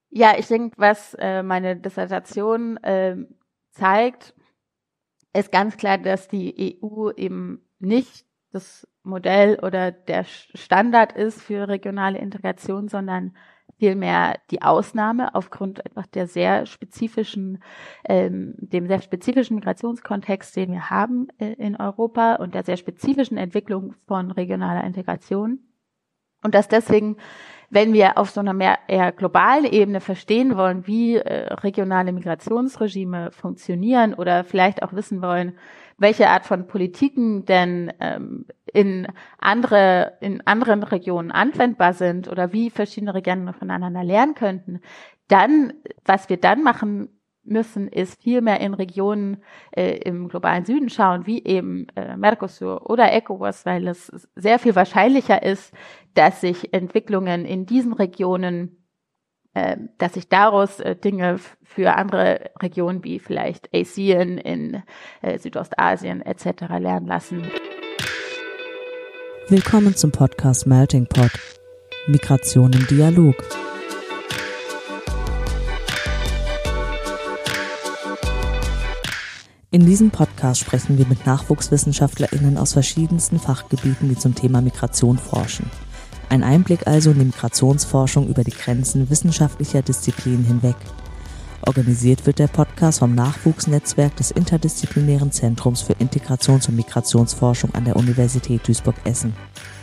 Ja, ich denke, was meine Dissertation zeigt, ist ganz klar, dass die EU eben nicht das Modell oder der Standard ist für regionale Integration, sondern vielmehr die Ausnahme aufgrund einfach der sehr spezifischen, dem sehr spezifischen Migrationskontext, den wir haben in Europa und der sehr spezifischen Entwicklung von regionaler Integration. Und dass deswegen, wenn wir auf so einer mehr eher globalen Ebene verstehen wollen, wie regionale Migrationsregime funktionieren oder vielleicht auch wissen wollen, welche Art von Politiken denn in anderen Regionen anwendbar sind oder wie verschiedene Regionen voneinander lernen könnten, dann, was wir dann machen müssen, ist viel mehr in Regionen im globalen Süden schauen, wie eben Mercosur oder ECOWAS, weil es sehr viel wahrscheinlicher ist, dass sich Entwicklungen in diesen Regionen, dass sich daraus Dinge für andere Regionen wie vielleicht ASEAN in Südostasien etc. lernen lassen. Willkommen zum Podcast Melting Pot. Migration im Dialog. In diesem Podcast sprechen wir mit NachwuchswissenschaftlerInnen aus verschiedensten Fachgebieten, die zum Thema Migration forschen. Ein Einblick also in die Migrationsforschung über die Grenzen wissenschaftlicher Disziplinen hinweg. Organisiert wird der Podcast vom Nachwuchsnetzwerk des Interdisziplinären Zentrums für Integrations- und Migrationsforschung an der Universität Duisburg-Essen.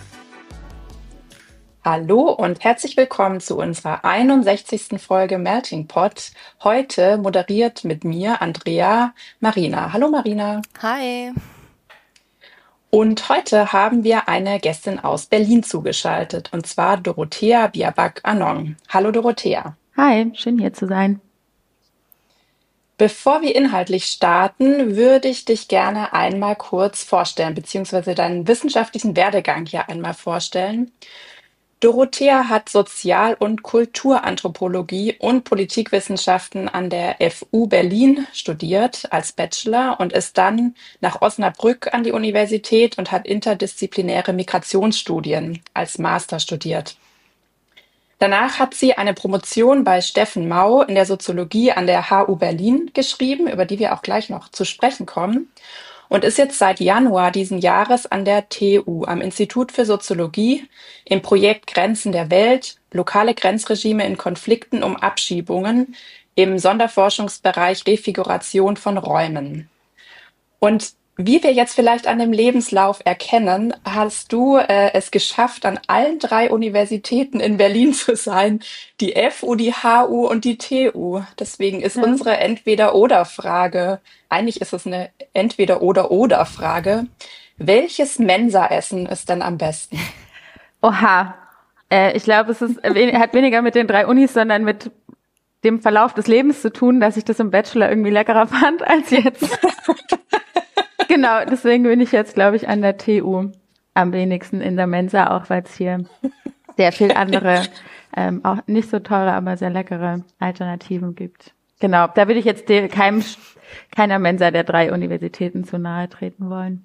Hallo und herzlich willkommen zu unserer 61. Folge Melting Pot. Heute moderiert mit mir Andrea Marina. Hallo Marina. Hi. Und heute haben wir eine Gästin aus Berlin zugeschaltet, und zwar Dorothea Biabak-Anong. Hallo Dorothea. Hi, schön hier zu sein. Bevor wir inhaltlich starten, würde ich dich gerne einmal kurz vorstellen, beziehungsweise deinen wissenschaftlichen Werdegang hier einmal vorstellen. Dorothea hat Sozial- und Kulturanthropologie und Politikwissenschaften an der FU Berlin studiert als Bachelor und ist dann nach Osnabrück an die Universität und hat interdisziplinäre Migrationsstudien als Master studiert. Danach hat sie eine Promotion bei Steffen Mau in der Soziologie an der HU Berlin geschrieben, über die wir auch gleich noch zu sprechen kommen. Und ist jetzt seit Januar diesen Jahres an der TU, am Institut für Soziologie, im Projekt Grenzen der Welt, lokale Grenzregime in Konflikten um Abschiebungen im Sonderforschungsbereich Refiguration von Räumen. Und wie wir jetzt vielleicht an dem Lebenslauf erkennen, hast du es geschafft, an allen 3 Universitäten in Berlin zu sein. Die FU, die HU und die TU. Deswegen ist unsere Entweder-Oder-Frage, eigentlich ist es eine Entweder-Oder-Oder-Frage. Welches Mensaessen ist denn am besten? Oha, ich glaube, es hat weniger mit den 3 Unis, sondern mit dem Verlauf des Lebens zu tun, dass ich das im Bachelor irgendwie leckerer fand als jetzt. Genau, deswegen bin ich jetzt, glaube ich, an der TU am wenigsten in der Mensa, auch weil es hier sehr viel andere, auch nicht so teure, aber sehr leckere Alternativen gibt. Genau, da würde ich jetzt keiner Mensa der 3 Universitäten zu nahe treten wollen.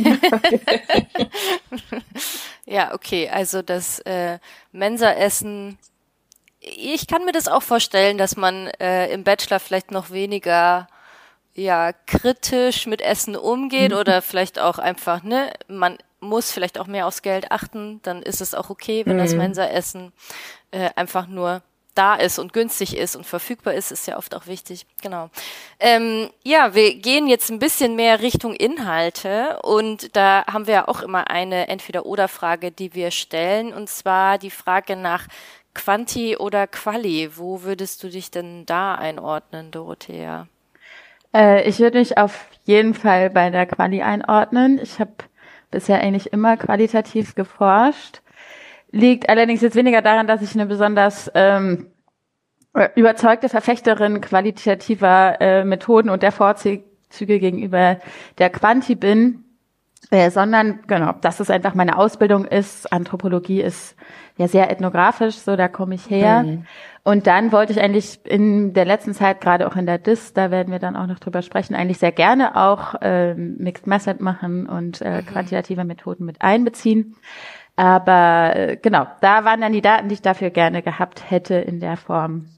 Ja, okay, also das Mensaessen, ich kann mir das auch vorstellen, dass man im Bachelor vielleicht noch weniger kritisch mit Essen umgeht oder vielleicht auch einfach, man muss vielleicht auch mehr aufs Geld achten, dann ist es auch okay, wenn das Mensaessen einfach nur da ist und günstig ist und verfügbar ist ja oft auch wichtig, genau. Wir gehen jetzt ein bisschen mehr Richtung Inhalte und da haben wir ja auch immer eine Entweder-oder-Frage, die wir stellen, und zwar die Frage nach Quanti oder Quali. Wo würdest du dich denn da einordnen, Dorothea? Ich würde mich auf jeden Fall bei der Quali einordnen. Ich habe bisher eigentlich immer qualitativ geforscht. Liegt allerdings jetzt weniger daran, dass ich eine besonders überzeugte Verfechterin qualitativer Methoden und der Vorzüge gegenüber der Quanti bin, sondern genau, dass es einfach meine Ausbildung ist. Anthropologie ist ja sehr ethnografisch, so da komme ich her. Und dann wollte ich eigentlich in der letzten Zeit, gerade auch in der DIS, da werden wir dann auch noch drüber sprechen, eigentlich sehr gerne auch Mixed Method machen und quantitative Methoden mit einbeziehen. Aber genau, da waren dann die Daten, die ich dafür gerne gehabt hätte, in der Form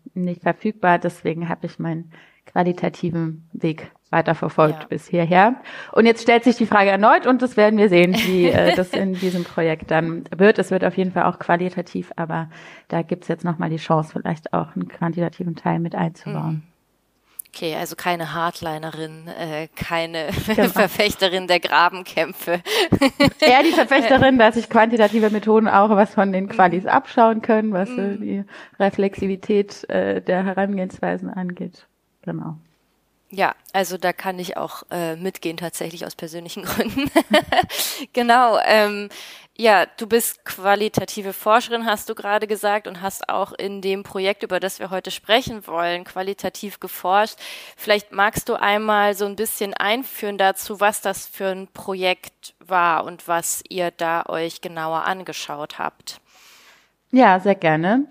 nicht verfügbar. Deswegen habe ich meinen qualitativen Weg weiterverfolgt bis hierher. Und jetzt stellt sich die Frage erneut und das werden wir sehen, wie das in diesem Projekt dann wird. Es wird auf jeden Fall auch qualitativ, aber da gibt's jetzt nochmal die Chance, vielleicht auch einen quantitativen Teil mit einzubauen. Okay, also keine Hardlinerin, keine Verfechterin der Grabenkämpfe. Eher die Verfechterin, dass sich quantitative Methoden auch was von den Qualis abschauen können, was die Reflexivität der Herangehensweisen angeht. Genau. Ja, also da kann ich auch mitgehen, tatsächlich aus persönlichen Gründen. Genau. Ja, du bist qualitative Forscherin, hast du gerade gesagt, und hast auch in dem Projekt, über das wir heute sprechen wollen, qualitativ geforscht. Vielleicht magst du einmal so ein bisschen einführen dazu, was das für ein Projekt war und was ihr da euch genauer angeschaut habt. Ja, sehr gerne.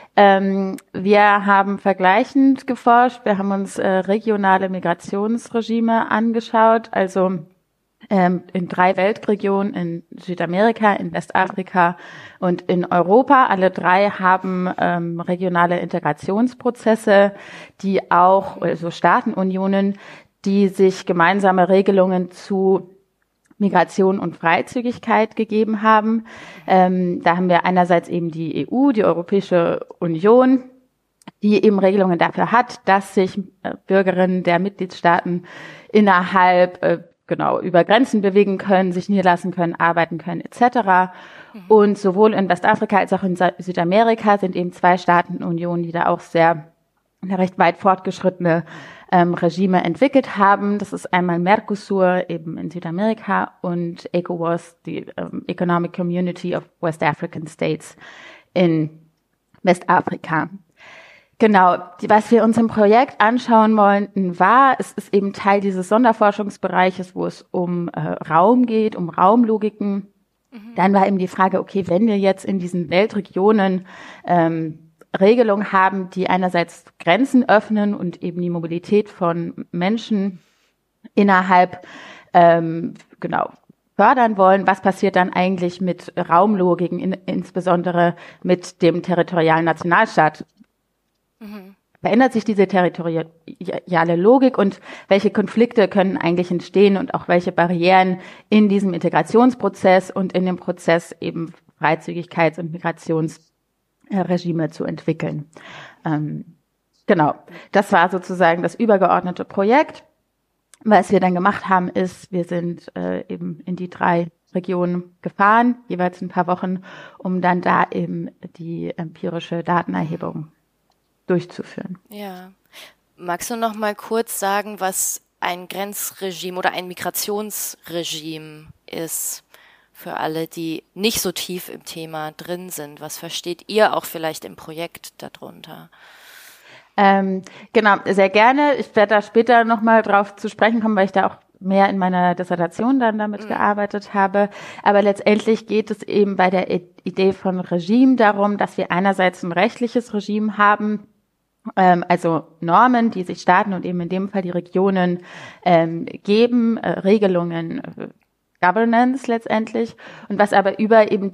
Wir haben vergleichend geforscht. Wir haben uns regionale Migrationsregime angeschaut, also in 3 Weltregionen, in Südamerika, in Westafrika und in Europa. Alle 3 haben regionale Integrationsprozesse, die auch, also Staatenunionen, die sich gemeinsame Regelungen zu Migration und Freizügigkeit gegeben haben. Da haben wir einerseits eben die EU, die Europäische Union, die eben Regelungen dafür hat, dass sich Bürgerinnen der Mitgliedstaaten innerhalb über Grenzen bewegen können, sich niederlassen können, arbeiten können etc. Und sowohl in Westafrika als auch in Südamerika sind eben 2 Staatenunionen, die da auch recht weit fortgeschrittene Regime entwickelt haben. Das ist einmal Mercosur eben in Südamerika und ECOWAS, die Economic Community of West African States in Westafrika. Genau, was wir uns im Projekt anschauen wollten, es ist eben Teil dieses Sonderforschungsbereiches, wo es um Raum geht, um Raumlogiken. Dann war eben die Frage, okay, wenn wir jetzt in diesen Weltregionen Regelungen haben, die einerseits Grenzen öffnen und eben die Mobilität von Menschen innerhalb fördern wollen, was passiert dann eigentlich mit Raumlogiken, insbesondere mit dem territorialen Nationalstaat? Verändert sich diese territoriale Logik und welche Konflikte können eigentlich entstehen und auch welche Barrieren in diesem Integrationsprozess und in dem Prozess eben Freizügigkeits- und Migrationsregime zu entwickeln. Genau, das war sozusagen das übergeordnete Projekt. Was wir dann gemacht haben, ist, wir sind eben in die 3 Regionen gefahren, jeweils ein paar Wochen, um dann da eben die empirische Datenerhebung durchzuführen. Ja. Magst du noch mal kurz sagen, was ein Grenzregime oder ein Migrationsregime ist? Für alle, die nicht so tief im Thema drin sind. Was versteht ihr auch vielleicht im Projekt darunter? Genau, sehr gerne. Ich werde da später nochmal drauf zu sprechen kommen, weil ich da auch mehr in meiner Dissertation dann damit gearbeitet habe. Aber letztendlich geht es eben bei der Idee von Regime darum, dass wir einerseits ein rechtliches Regime haben, also Normen, die sich Staaten und eben in dem Fall die Regionen geben, Regelungen, Governance letztendlich. Und was aber über eben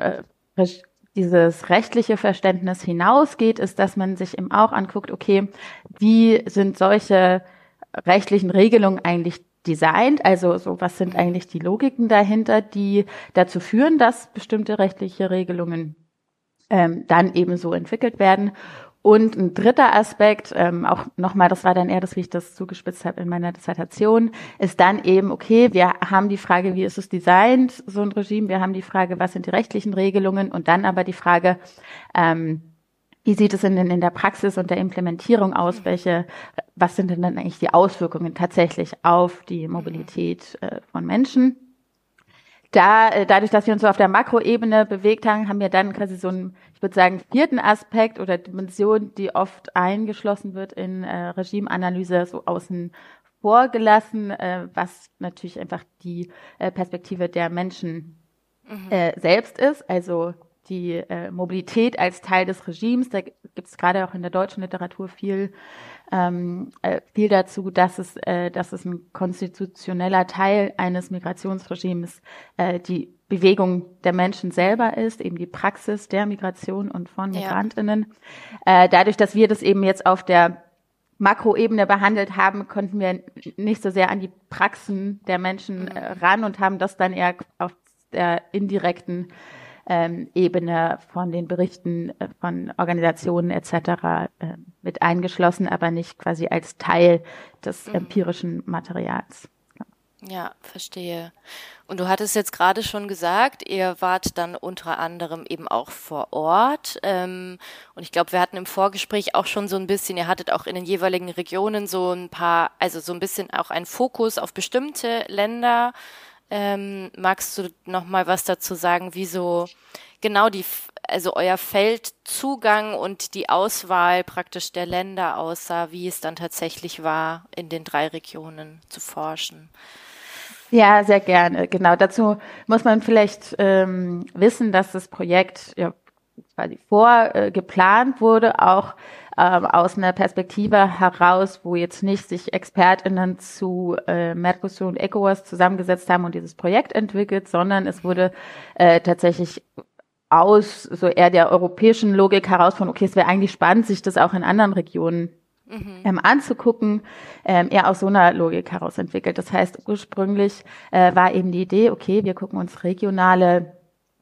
dieses rechtliche Verständnis hinausgeht, ist, dass man sich eben auch anguckt, okay, wie sind solche rechtlichen Regelungen eigentlich designt? Also so, was sind eigentlich die Logiken dahinter, die dazu führen, dass bestimmte rechtliche Regelungen dann eben so entwickelt werden? Und ein dritter Aspekt, auch nochmal, das war dann eher das, wie ich das zugespitzt habe in meiner Dissertation, ist dann eben, okay, wir haben die Frage, wie ist es designt, so ein Regime, wir haben die Frage, was sind die rechtlichen Regelungen und dann aber die Frage, wie sieht es denn in der Praxis und der Implementierung aus, was sind denn dann eigentlich die Auswirkungen tatsächlich auf die Mobilität von Menschen? Dadurch, dass wir uns so auf der Makroebene bewegt haben, haben wir dann quasi so einen, ich würde sagen, 4. Aspekt oder Dimension, die oft eingeschlossen wird in Regimeanalyse, so außen vor gelassen, was natürlich einfach die Perspektive der Menschen selbst ist, also die Mobilität als Teil des Regimes. Da gibt es gerade auch in der deutschen Literatur viel dazu, dass es ein konstitutioneller Teil eines Migrationsregimes die Bewegung der Menschen selber ist, eben die Praxis der Migration und von MigrantInnen. Dadurch, dass wir das eben jetzt auf der Makroebene behandelt haben, konnten wir nicht so sehr an die Praxen der Menschen ran und haben das dann eher auf der indirekten Ebene von den Berichten von Organisationen etc. Mit eingeschlossen, aber nicht quasi als Teil des empirischen Materials. Ja, verstehe. Und du hattest jetzt gerade schon gesagt, ihr wart dann unter anderem eben auch vor Ort. Und ich glaube, wir hatten im Vorgespräch auch schon so ein bisschen, ihr hattet auch in den jeweiligen Regionen so ein paar, also so ein bisschen auch einen Fokus auf bestimmte Länder. Magst du noch mal was dazu sagen, wie so genau also euer Feldzugang und die Auswahl praktisch der Länder aussah, wie es dann tatsächlich war, in den 3 Regionen zu forschen? Ja, sehr gerne. Genau, dazu muss man vielleicht wissen, dass das Projekt ja quasi vorgeplant wurde, auch aus einer Perspektive heraus, wo jetzt nicht sich ExpertInnen zu Mercosur und ECOWAS zusammengesetzt haben und dieses Projekt entwickelt, sondern es wurde tatsächlich aus so eher der europäischen Logik heraus von, okay, es wäre eigentlich spannend, sich das auch in anderen Regionen anzugucken, eher aus so einer Logik heraus entwickelt. Das heißt, ursprünglich war eben die Idee, okay, wir gucken uns regionale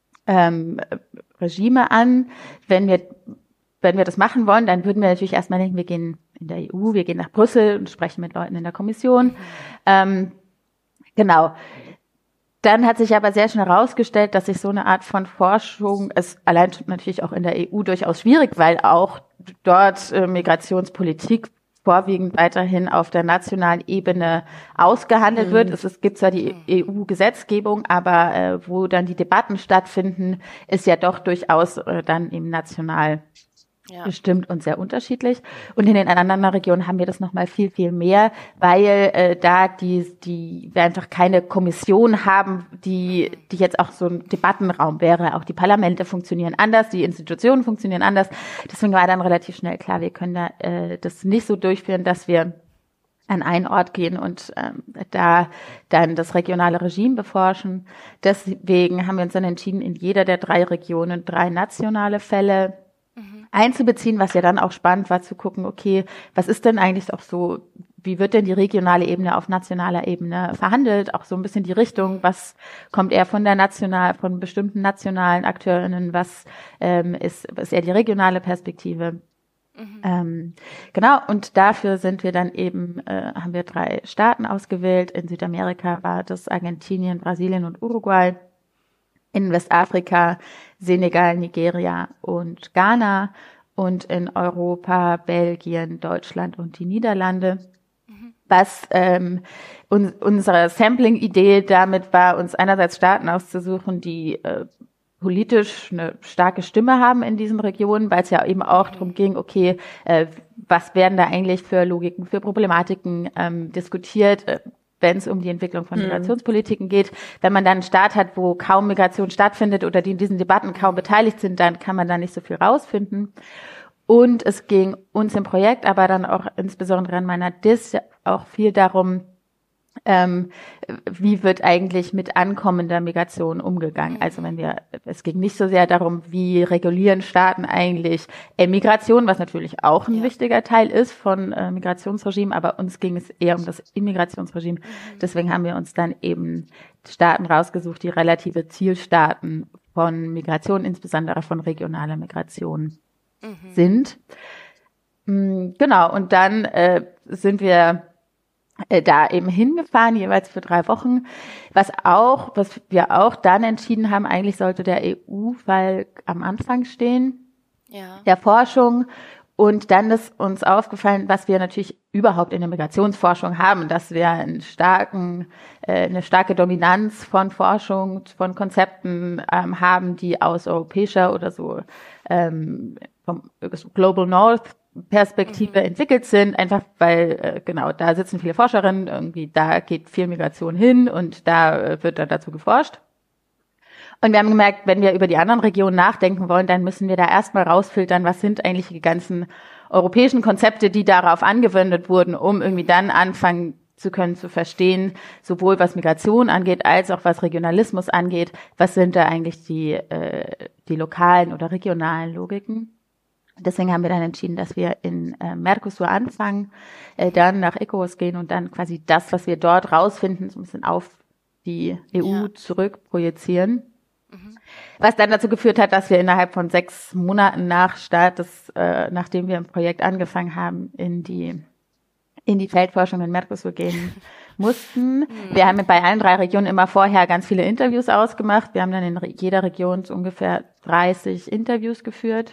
Regime an. Wenn wir das machen wollen, dann würden wir natürlich erstmal denken, wir gehen in der EU, wir gehen nach Brüssel und sprechen mit Leuten in der Kommission. Genau. Dann hat sich aber sehr schnell herausgestellt, dass sich so eine Art von Forschung, es allein natürlich auch in der EU durchaus schwierig, weil auch dort Migrationspolitik vorwiegend weiterhin auf der nationalen Ebene ausgehandelt wird. Es gibt zwar die EU-Gesetzgebung, aber wo dann die Debatten stattfinden, ist ja doch durchaus dann eben national bestimmt und sehr unterschiedlich. Und in den anderen Regionen haben wir das nochmal viel, viel mehr, weil da wir einfach keine Kommission haben, die jetzt auch so ein Debattenraum wäre. Auch die Parlamente funktionieren anders, die Institutionen funktionieren anders. Deswegen war dann relativ schnell klar, wir können da das nicht so durchführen, dass wir an einen Ort gehen und da dann das regionale Regime beforschen. Deswegen haben wir uns dann entschieden, in jeder der 3 Regionen 3 nationale Fälle einzubeziehen, was ja dann auch spannend war, zu gucken, okay, was ist denn eigentlich auch so, wie wird denn die regionale Ebene auf nationaler Ebene verhandelt? Auch so ein bisschen die Richtung, was kommt eher von von bestimmten nationalen AkteurInnen, was ist eher die regionale Perspektive? Genau, und dafür sind wir dann eben, haben wir 3 Staaten ausgewählt. In Südamerika war das Argentinien, Brasilien und Uruguay. In Westafrika Senegal, Nigeria und Ghana und in Europa Belgien, Deutschland und die Niederlande. Was unsere Sampling-Idee damit war, uns einerseits Staaten auszusuchen, die politisch eine starke Stimme haben in diesen Regionen, weil es ja eben auch darum ging, okay, was werden da eigentlich für Logiken, für Problematiken diskutiert, wenn es um die Entwicklung von Migrationspolitiken geht. Wenn man dann einen Staat hat, wo kaum Migration stattfindet oder die in diesen Debatten kaum beteiligt sind, dann kann man da nicht so viel rausfinden. Und es ging uns im Projekt, aber dann auch insbesondere an meiner Dis auch viel darum, wie wird eigentlich mit ankommender Migration umgegangen? Also es ging nicht so sehr darum, wie regulieren Staaten eigentlich Emigration, was natürlich auch ein wichtiger Teil ist von Migrationsregimen, aber uns ging es eher um das Immigrationsregime. Deswegen haben wir uns dann eben Staaten rausgesucht, die relative Zielstaaten von Migration, insbesondere von regionaler Migration sind. Genau, und dann sind wir da eben hingefahren, jeweils für 3 Wochen. Was wir auch dann entschieden haben, eigentlich sollte der EU-Fall am Anfang stehen, der Forschung. Und dann ist uns aufgefallen, was wir natürlich überhaupt in der Migrationsforschung haben, dass wir eine starke Dominanz von Forschung, von Konzepten haben, die aus europäischer oder so vom Global North Perspektive entwickelt sind, einfach weil, da sitzen viele Forscherinnen, irgendwie da geht viel Migration hin und da wird dann dazu geforscht. Und wir haben gemerkt, wenn wir über die anderen Regionen nachdenken wollen, dann müssen wir da erstmal rausfiltern, was sind eigentlich die ganzen europäischen Konzepte, die darauf angewendet wurden, um irgendwie dann anfangen zu können, zu verstehen, sowohl was Migration angeht, als auch was Regionalismus angeht. Was sind da eigentlich die lokalen oder regionalen Logiken? Deswegen haben wir dann entschieden, dass wir in Mercosur anfangen, dann nach ECOWAS gehen und dann quasi das, was wir dort rausfinden, so ein bisschen auf die EU zurückprojizieren. Was dann dazu geführt hat, dass wir innerhalb von 6 Monaten nach Start nachdem wir im Projekt angefangen haben, in die Feldforschung in Mercosur gehen mussten. Wir haben bei allen 3 Regionen immer vorher ganz viele Interviews ausgemacht. Wir haben dann in jeder Region so ungefähr 30 Interviews geführt.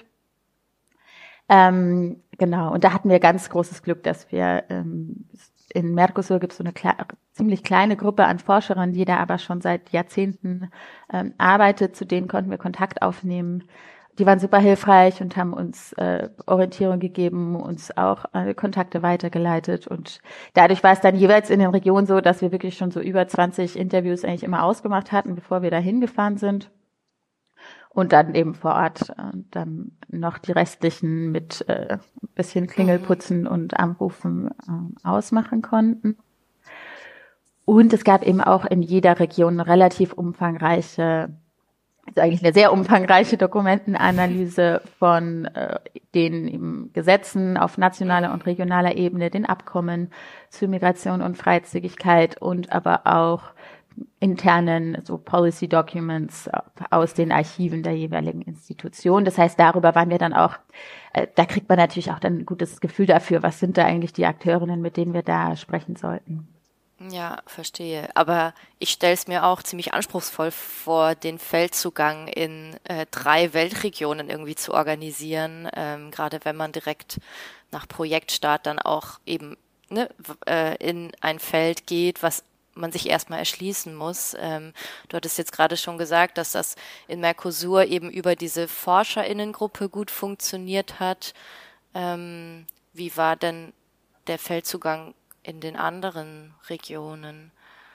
Genau, und da hatten wir ganz großes Glück, dass wir in Mercosur gibt es so eine ziemlich kleine Gruppe an Forscherinnen, die da aber schon seit Jahrzehnten arbeitet. Zu denen konnten wir Kontakt aufnehmen. Die waren super hilfreich und haben uns Orientierung gegeben, uns auch Kontakte weitergeleitet. Und dadurch war es dann jeweils in den Regionen so, dass wir wirklich schon so über 20 Interviews eigentlich immer ausgemacht hatten, bevor wir da hingefahren sind. Und dann eben vor Ort dann noch die restlichen mit ein bisschen Klingelputzen und Anrufen ausmachen konnten. Und es gab eben auch in jeder Region eine relativ umfangreiche, also eigentlich eine sehr umfangreiche Dokumentenanalyse von den eben Gesetzen auf nationaler und regionaler Ebene, den Abkommen zu Migration und Freizügigkeit und aber auch internen so Policy Documents aus den Archiven der jeweiligen Institution. Das heißt, darüber waren wir dann auch, da kriegt man natürlich auch dann ein gutes Gefühl dafür, was sind da eigentlich die Akteurinnen, mit denen wir da sprechen sollten. Ja, verstehe. Aber ich stelle es mir auch ziemlich anspruchsvoll vor, den Feldzugang in 3 Weltregionen irgendwie zu organisieren, gerade wenn man direkt nach Projektstart dann auch eben in ein Feld geht, was man sich erstmal erschließen muss. Du hattest jetzt gerade schon gesagt, dass das in Mercosur eben über diese ForscherInnengruppe gut funktioniert hat. Wie war denn der Feldzugang in den anderen Regionen?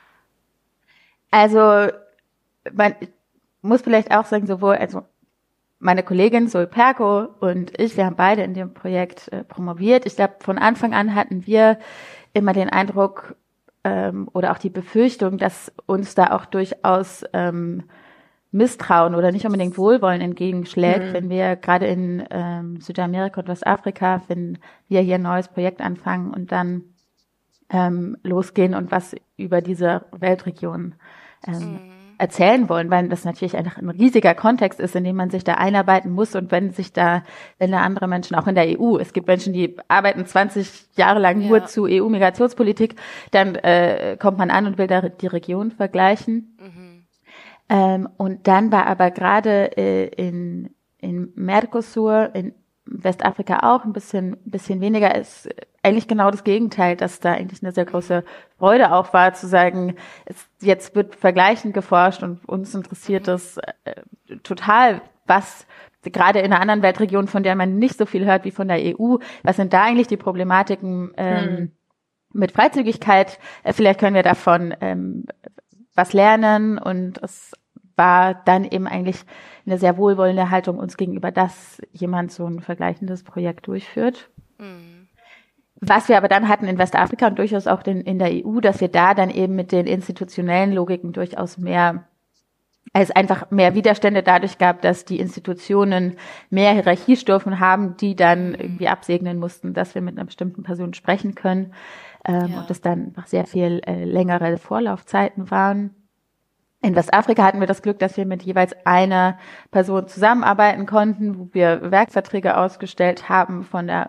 Also, man muss vielleicht auch sagen, also meine Kollegin Sol Perko und ich, wir haben beide in dem Projekt promoviert. Ich glaube, von Anfang an hatten wir immer den Eindruck, oder auch die Befürchtung, dass uns da auch durchaus Misstrauen oder nicht unbedingt Wohlwollen entgegenschlägt, wenn wir gerade in Südamerika und Westafrika, wenn wir hier ein neues Projekt anfangen und dann losgehen und was über diese Weltregion erzählen wollen, weil das natürlich einfach ein riesiger Kontext ist, in dem man sich da einarbeiten muss und wenn da andere Menschen, auch in der EU, es gibt Menschen, die arbeiten 20 Jahre lang nur zu EU-Migrationspolitik, dann kommt man an und will da die Region vergleichen. Und dann war aber gerade in Mercosur, in Westafrika auch ein bisschen weniger, ist eigentlich genau das Gegenteil, dass da eigentlich eine sehr große Freude auch war, zu sagen, jetzt wird vergleichend geforscht und uns interessiert das total, was gerade in einer anderen Weltregion, von der man nicht so viel hört wie von der EU, was sind da eigentlich die Problematiken mit Freizügigkeit? Vielleicht können wir davon was lernen und es war dann eben eigentlich eine sehr wohlwollende Haltung uns gegenüber, dass jemand so ein vergleichendes Projekt durchführt. Was wir aber dann hatten in Westafrika und durchaus auch in der EU, dass wir da dann eben mit den institutionellen Logiken durchaus es einfach mehr Widerstände dadurch gab, dass die Institutionen mehr Hierarchiestufen haben, die dann irgendwie absegnen mussten, dass wir mit einer bestimmten Person sprechen können. Und das dann einfach sehr viel längere Vorlaufzeiten waren. In Westafrika hatten wir das Glück, dass wir mit jeweils einer Person zusammenarbeiten konnten, wo wir Werkverträge ausgestellt haben von der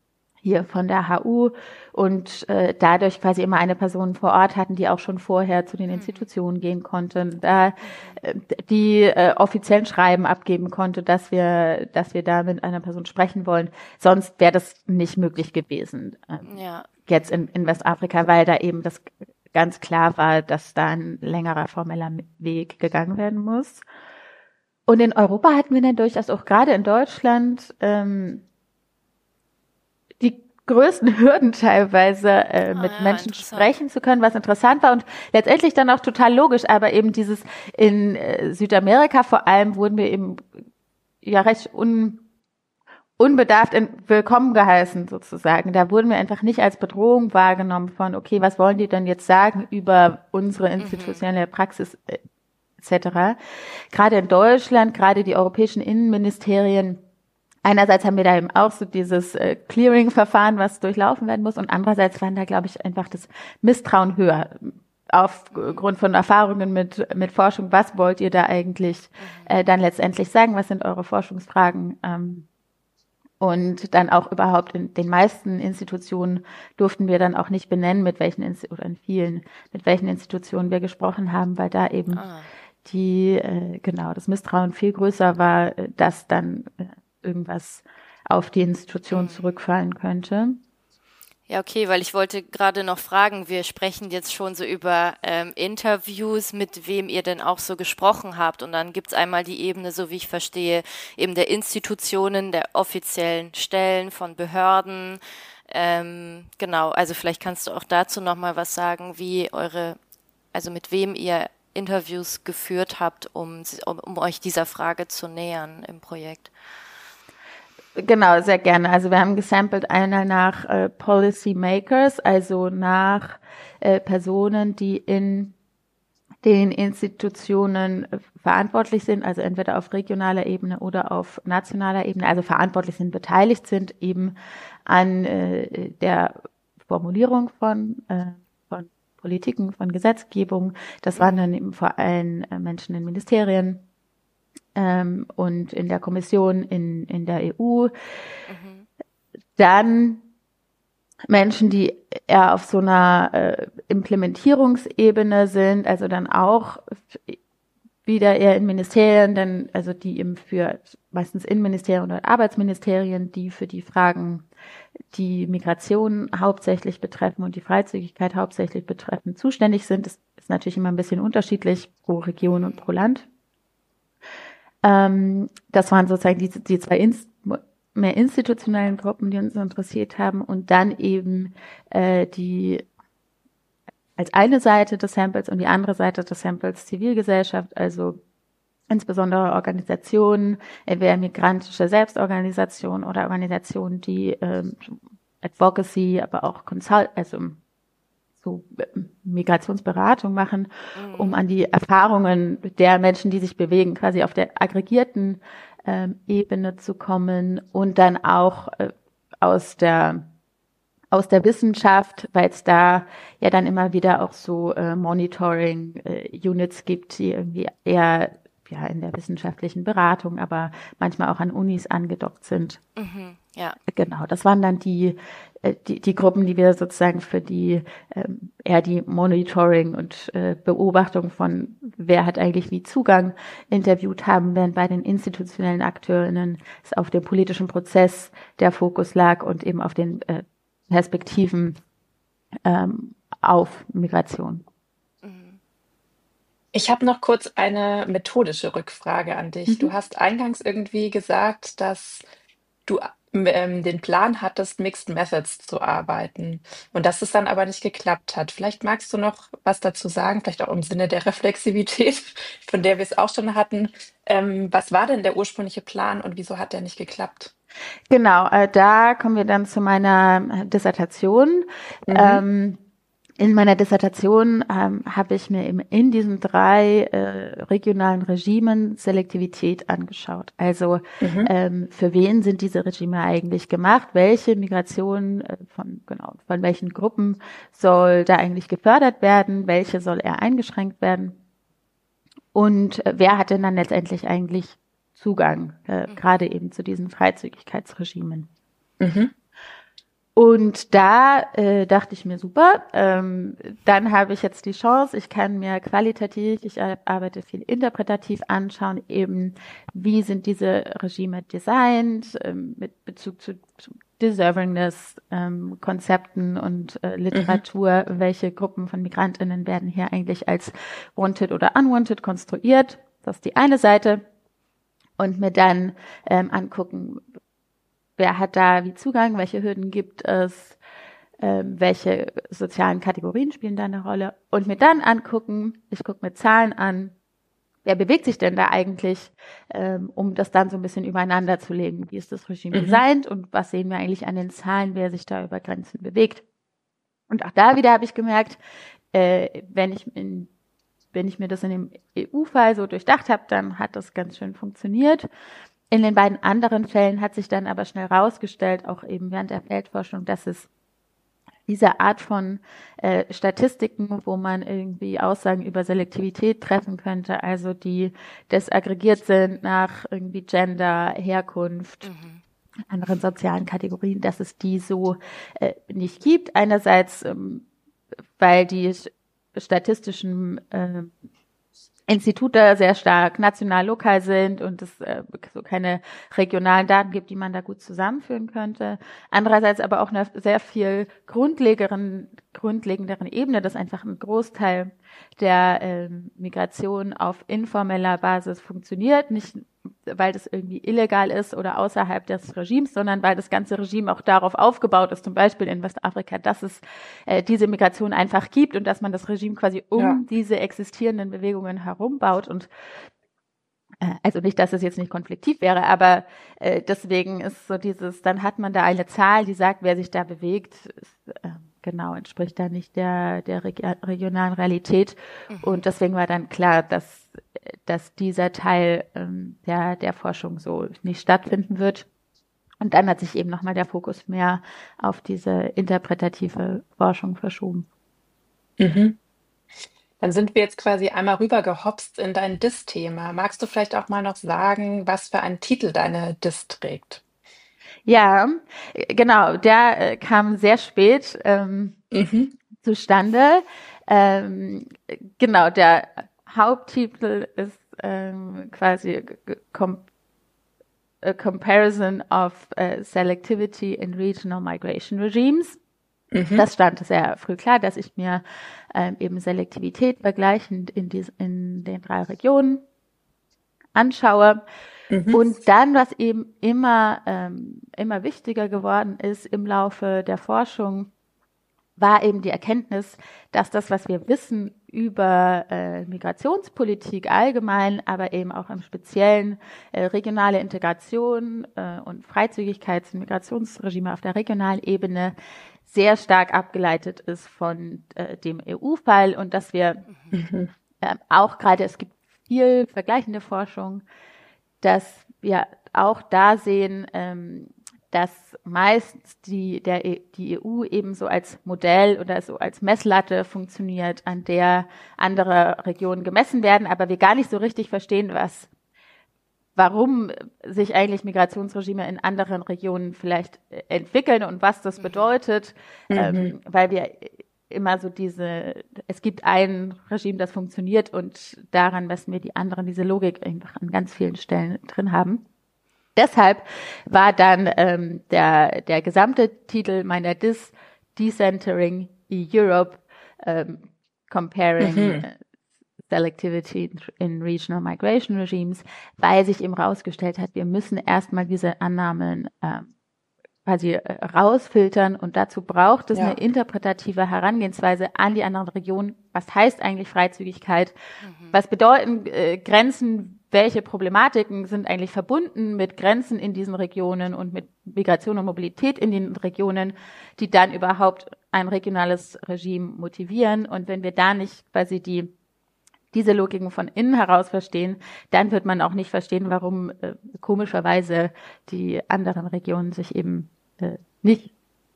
HU und dadurch quasi immer eine Person vor Ort hatten, die auch schon vorher zu den Institutionen gehen konnte, da die offiziellen Schreiben abgeben konnte, dass wir da mit einer Person sprechen wollen. Sonst wäre das nicht möglich gewesen. Jetzt in Westafrika, weil da eben das ganz klar war, dass da ein längerer formeller Weg gegangen werden muss. Und in Europa hatten wir dann durchaus auch gerade in Deutschland die größten Hürden teilweise mit Menschen sprechen zu können, was interessant war und letztendlich dann auch total logisch, aber eben dieses in Südamerika vor allem wurden wir eben ja recht unbedarft willkommen geheißen sozusagen. Da wurden wir einfach nicht als Bedrohung wahrgenommen von, okay, was wollen die denn jetzt sagen über unsere institutionelle Praxis etc. Gerade in Deutschland, gerade die europäischen Innenministerien, einerseits haben wir da eben auch so dieses Clearing-Verfahren, was durchlaufen werden muss, und andererseits waren da, glaube ich, einfach das Misstrauen höher aufgrund von Erfahrungen mit Forschung. Was wollt ihr da eigentlich dann letztendlich sagen? Was sind eure Forschungsfragen? Und dann auch überhaupt in den meisten Institutionen durften wir dann auch nicht benennen, mit welchen Institutionen wir gesprochen haben, weil da eben das Misstrauen viel größer war, dass dann irgendwas auf die Institution zurückfallen könnte. Ja, okay, weil ich wollte gerade noch fragen, wir sprechen jetzt schon so über Interviews, mit wem ihr denn auch so gesprochen habt. Und dann gibt's einmal die Ebene, so wie ich verstehe, eben der Institutionen, der offiziellen Stellen von Behörden. Genau, also vielleicht kannst du auch dazu nochmal was sagen, also mit wem ihr Interviews geführt habt, um euch dieser Frage zu nähern im Projekt. Genau, sehr gerne. Also wir haben gesampelt einmal nach Policy Makers, also nach Personen, die in den Institutionen verantwortlich sind, also entweder auf regionaler Ebene oder auf nationaler Ebene, also verantwortlich sind, beteiligt sind eben an der Formulierung von Politiken, von Gesetzgebung. Das waren dann eben vor allem Menschen in Ministerien, und in der Kommission in der EU. Dann Menschen, die eher auf so einer Implementierungsebene sind, also dann auch wieder eher in Ministerien, also die eben für meistens Innenministerien oder Arbeitsministerien, die für die Fragen, die Migration hauptsächlich betreffen und die Freizügigkeit hauptsächlich betreffen, zuständig sind. Das ist natürlich immer ein bisschen unterschiedlich pro Region und pro Land. Das waren sozusagen die zwei mehr institutionellen Gruppen, die uns interessiert haben, und dann eben die als eine Seite des Samples und die andere Seite des Samples Zivilgesellschaft, also insbesondere Organisationen, entweder migrantische Selbstorganisationen oder Organisationen, die Advocacy, aber auch so Migrationsberatung machen, um an die Erfahrungen der Menschen, die sich bewegen, quasi auf der aggregierten Ebene zu kommen, und dann auch aus der Wissenschaft, weil es da ja dann immer wieder auch so Monitoring-Units gibt, die irgendwie eher in der wissenschaftlichen Beratung, aber manchmal auch an Unis angedockt sind. Ja. Genau, das waren dann die Gruppen, die wir sozusagen für die eher die Monitoring und Beobachtung von wer hat eigentlich wie Zugang interviewt haben, während bei den institutionellen Akteurinnen es auf dem politischen Prozess der Fokus lag und eben auf den Perspektiven auf Migration. Ich habe noch kurz eine methodische Rückfrage an dich. Du hast eingangs irgendwie gesagt, dass du den Plan hattest, Mixed Methods zu arbeiten und dass es dann aber nicht geklappt hat. Vielleicht magst du noch was dazu sagen, vielleicht auch im Sinne der Reflexivität, von der wir es auch schon hatten. Was war denn der ursprüngliche Plan und wieso hat der nicht geklappt? Genau, da kommen wir dann zu meiner Dissertation. In meiner Dissertation habe ich mir eben in diesen 3 regionalen Regimen Selektivität angeschaut. Also für wen sind diese Regime eigentlich gemacht? Welche Migration von welchen Gruppen soll da eigentlich gefördert werden? Welche soll eher eingeschränkt werden? Und wer hat denn dann letztendlich eigentlich Zugang, gerade eben zu diesen Freizügigkeitsregimen? Und da dachte ich mir, super, dann habe ich jetzt die Chance, ich kann mir qualitativ, ich arbeite viel interpretativ anschauen, eben wie sind diese Regime designt, mit Bezug zu Deservingness, Konzepten und Literatur, welche Gruppen von MigrantInnen werden hier eigentlich als wanted oder unwanted konstruiert. Das ist die eine Seite. Und mir dann angucken, wer hat da wie Zugang, welche Hürden gibt es, welche sozialen Kategorien spielen da eine Rolle. Und mir dann angucken, ich gucke mir Zahlen an, wer bewegt sich denn da eigentlich, um das dann so ein bisschen übereinander zu legen? Wie ist das Regime designt und was sehen wir eigentlich an den Zahlen, wer sich da über Grenzen bewegt? Und auch da wieder habe ich gemerkt, wenn ich mir das in dem EU-Fall so durchdacht habe, dann hat das ganz schön funktioniert. In den beiden anderen Fällen hat sich dann aber schnell rausgestellt, auch eben während der Feldforschung, dass es diese Art von Statistiken, wo man irgendwie Aussagen über Selektivität treffen könnte, also die desaggregiert sind nach irgendwie Gender, Herkunft, anderen sozialen Kategorien, dass es die so nicht gibt. Einerseits, weil die statistischen Institute sehr stark national, lokal sind und es so keine regionalen Daten gibt, die man da gut zusammenführen könnte. Andererseits aber auch eine sehr viel grundlegenderen Ebene, dass einfach ein Großteil der Migration auf informeller Basis funktioniert, nicht weil das irgendwie illegal ist oder außerhalb des Regimes, sondern weil das ganze Regime auch darauf aufgebaut ist, zum Beispiel in Westafrika, dass es diese Migration einfach gibt und dass man das Regime quasi um diese existierenden Bewegungen herum baut. Und also nicht, dass es jetzt nicht konfliktiv wäre, aber deswegen ist so dann hat man da eine Zahl, die sagt, wer sich da bewegt, genau, entspricht da nicht der regionalen Realität. Und deswegen war dann klar, dass dieser Teil der Forschung so nicht stattfinden wird. Und dann hat sich eben nochmal der Fokus mehr auf diese interpretative Forschung verschoben. Mhm. Dann sind wir jetzt quasi einmal rübergehopst in dein Diss-Thema. Magst du vielleicht auch mal noch sagen, was für einen Titel deine Diss trägt? Ja, genau, der kam sehr spät zustande. Genau, der Haupttitel ist quasi A Comparison of Selectivity in Regional Migration Regimes. Das stand sehr früh klar, dass ich mir eben Selektivität vergleichend in den 3 Regionen anschaue. Und dann, was eben immer wichtiger geworden ist im Laufe der Forschung, war eben die Erkenntnis, dass das, was wir wissen über Migrationspolitik allgemein, aber eben auch im Speziellen regionale Integration und Freizügigkeits- und Migrationsregime auf der regionalen Ebene sehr stark abgeleitet ist von dem EU-Fall und dass wir auch gerade, es gibt viel vergleichende Forschung, dass wir auch da sehen, dass meist die EU eben so als Modell oder so als Messlatte funktioniert, an der andere Regionen gemessen werden, aber wir gar nicht so richtig verstehen, warum sich eigentlich Migrationsregime in anderen Regionen vielleicht entwickeln und was das bedeutet, weil wir immer so es gibt ein Regime, das funktioniert und daran messen wir die anderen, diese Logik einfach an ganz vielen Stellen drin haben. Deshalb war dann der gesamte Titel meiner Diss Decentering Europe, Comparing Selectivity in Regional Migration Regimes, weil sich eben rausgestellt hat, wir müssen erstmal diese Annahmen quasi rausfiltern und dazu braucht es eine interpretative Herangehensweise an die anderen Regionen. Was heißt eigentlich Freizügigkeit? Was bedeuten Grenzen? Welche Problematiken sind eigentlich verbunden mit Grenzen in diesen Regionen und mit Migration und Mobilität in den Regionen, die dann überhaupt ein regionales Regime motivieren? Und wenn wir da nicht quasi diese Logiken von innen heraus verstehen, dann wird man auch nicht verstehen, warum komischerweise die anderen Regionen sich eben nicht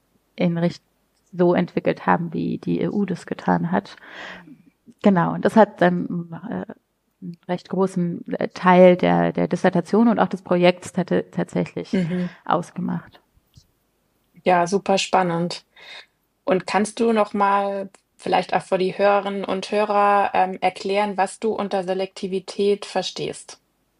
so entwickelt haben, wie die EU das getan hat. Genau, und das hat dann einen recht großen Teil der Dissertation und auch des Projekts tatsächlich ausgemacht. Ja, super spannend. Und kannst du noch mal vielleicht auch für die Hörerinnen und Hörer erklären, was du unter Selektivität verstehst?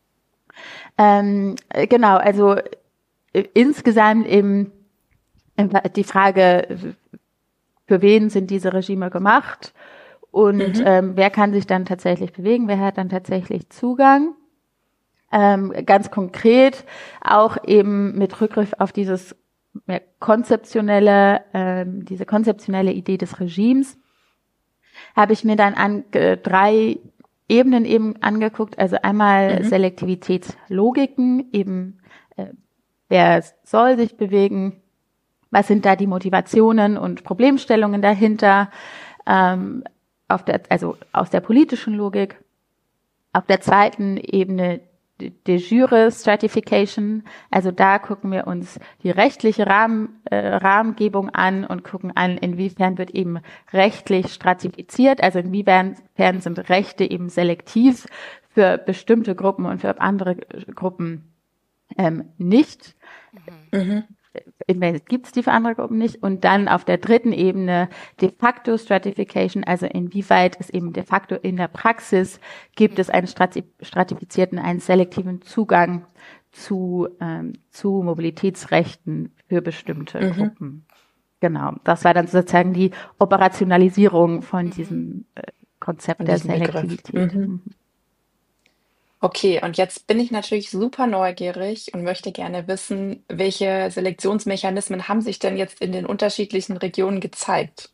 Genau, also insgesamt eben die Frage, für wen sind diese Regime gemacht und wer kann sich dann tatsächlich bewegen, wer hat dann tatsächlich Zugang. Ganz konkret auch eben mit Rückgriff auf diese konzeptionelle Idee des Regimes, habe ich mir dann 3 Ebenen eben angeguckt, also einmal Selektivitätslogiken, eben wer soll sich bewegen, was sind da die Motivationen und Problemstellungen dahinter, also aus der politischen Logik. Auf der zweiten Ebene de jure Stratification, also da gucken wir uns die rechtliche Rahmengebung an und gucken an, inwiefern wird eben rechtlich stratifiziert, also inwiefern sind Rechte eben selektiv für bestimmte Gruppen und für andere Gruppen nicht. Gibt es die für andere Gruppen nicht. Und dann auf der dritten Ebene de facto Stratification, also inwieweit es eben de facto in der Praxis gibt es einen stratifizierten, einen selektiven Zugang zu Mobilitätsrechten für bestimmte Gruppen. Genau, das war dann sozusagen die Operationalisierung von diesem Konzept der Selektivität. Okay, und jetzt bin ich natürlich super neugierig und möchte gerne wissen, welche Selektionsmechanismen haben sich denn jetzt in den unterschiedlichen Regionen gezeigt?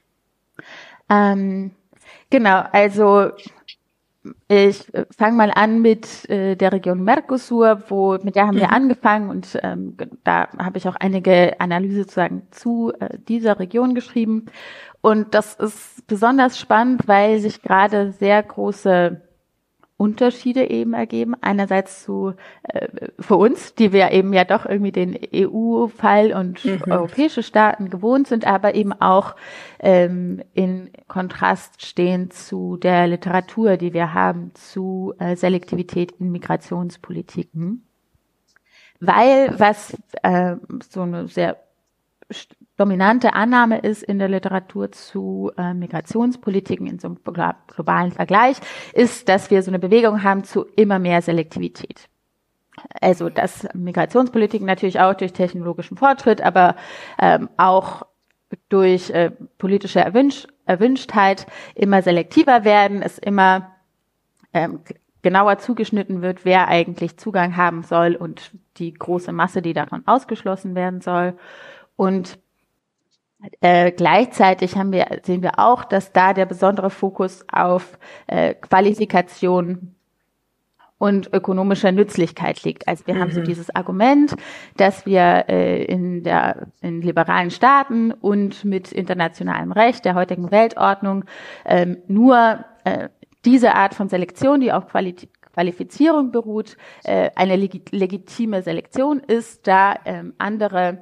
Genau, also ich fange mal an mit der Region Mercosur, mit der haben wir angefangen und da habe ich auch einige Analyse zu dieser Region geschrieben. Und das ist besonders spannend, weil sich gerade sehr große Unterschiede eben ergeben. Einerseits für uns, die wir eben ja doch irgendwie den EU-Fall und europäische Staaten gewohnt sind, aber eben auch in Kontrast stehen zu der Literatur, die wir haben zu Selektivität in Migrationspolitiken. Weil was so eine sehr dominante Annahme ist in der Literatur zu Migrationspolitiken in so einem globalen Vergleich, ist, dass wir so eine Bewegung haben zu immer mehr Selektivität. Also dass Migrationspolitiken natürlich auch durch technologischen Fortschritt, aber auch durch politische Erwünschtheit immer selektiver werden, es immer genauer zugeschnitten wird, wer eigentlich Zugang haben soll und die große Masse, die davon ausgeschlossen werden soll. Und gleichzeitig sehen wir auch, dass da der besondere Fokus auf Qualifikation und ökonomischer Nützlichkeit liegt. Also wir haben so dieses Argument, dass wir in liberalen Staaten und mit internationalem Recht der heutigen Weltordnung nur diese Art von Selektion, die auf Qualifizierung beruht, eine legitime Selektion ist, da andere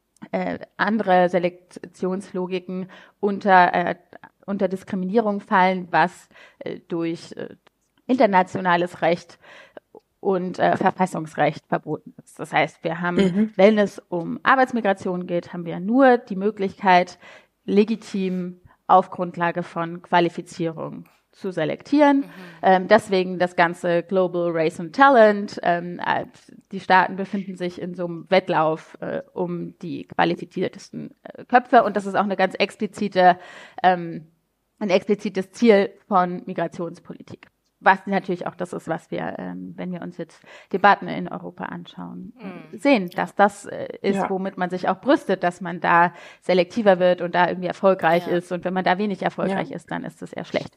Selektionslogiken unter Diskriminierung fallen, was durch internationales Recht und Verfassungsrecht verboten ist. Das heißt, wir haben, wenn es um Arbeitsmigration geht, haben wir nur die Möglichkeit, legitim auf Grundlage von Qualifizierung zu selektieren. Deswegen das ganze Global Race and Talent. Die Staaten befinden sich in so einem Wettlauf um die qualifiziertesten Köpfe und das ist auch ein explizites Ziel von Migrationspolitik. Was natürlich auch das ist, was wir, wenn wir uns jetzt Debatten in Europa anschauen, sehen, dass das ist, womit man sich auch brüstet, dass man da selektiver wird und da irgendwie erfolgreich ist. Und wenn man da wenig erfolgreich ist, dann ist das eher schlecht.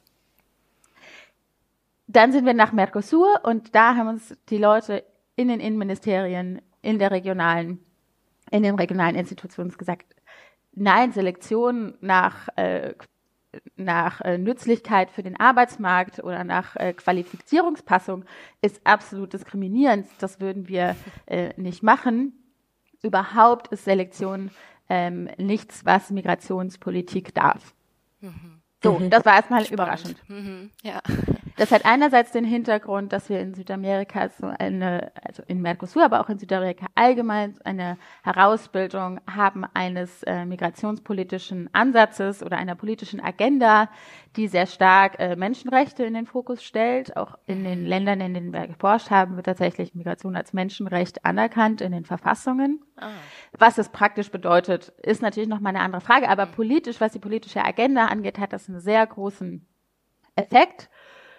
Dann sind wir nach Mercosur und da haben uns die Leute in den Innenministerien, in den regionalen Institutionen gesagt, nein, Selektion nach Nützlichkeit für den Arbeitsmarkt oder nach Qualifizierungspassung ist absolut diskriminierend. Das würden wir nicht machen. Überhaupt ist Selektion nichts, was Migrationspolitik darf. So, das war erstmal überraschend. Ja. Das hat einerseits den Hintergrund, dass wir in Südamerika also in Mercosur, aber auch in Südamerika allgemein eine Herausbildung haben eines migrationspolitischen Ansatzes oder einer politischen Agenda, die sehr stark Menschenrechte in den Fokus stellt. Auch in den Ländern, in denen wir geforscht haben, wird tatsächlich Migration als Menschenrecht anerkannt in den Verfassungen. Was es praktisch bedeutet, ist natürlich nochmal eine andere Frage, aber politisch, was die politische Agenda angeht, hat das einen sehr großen Effekt.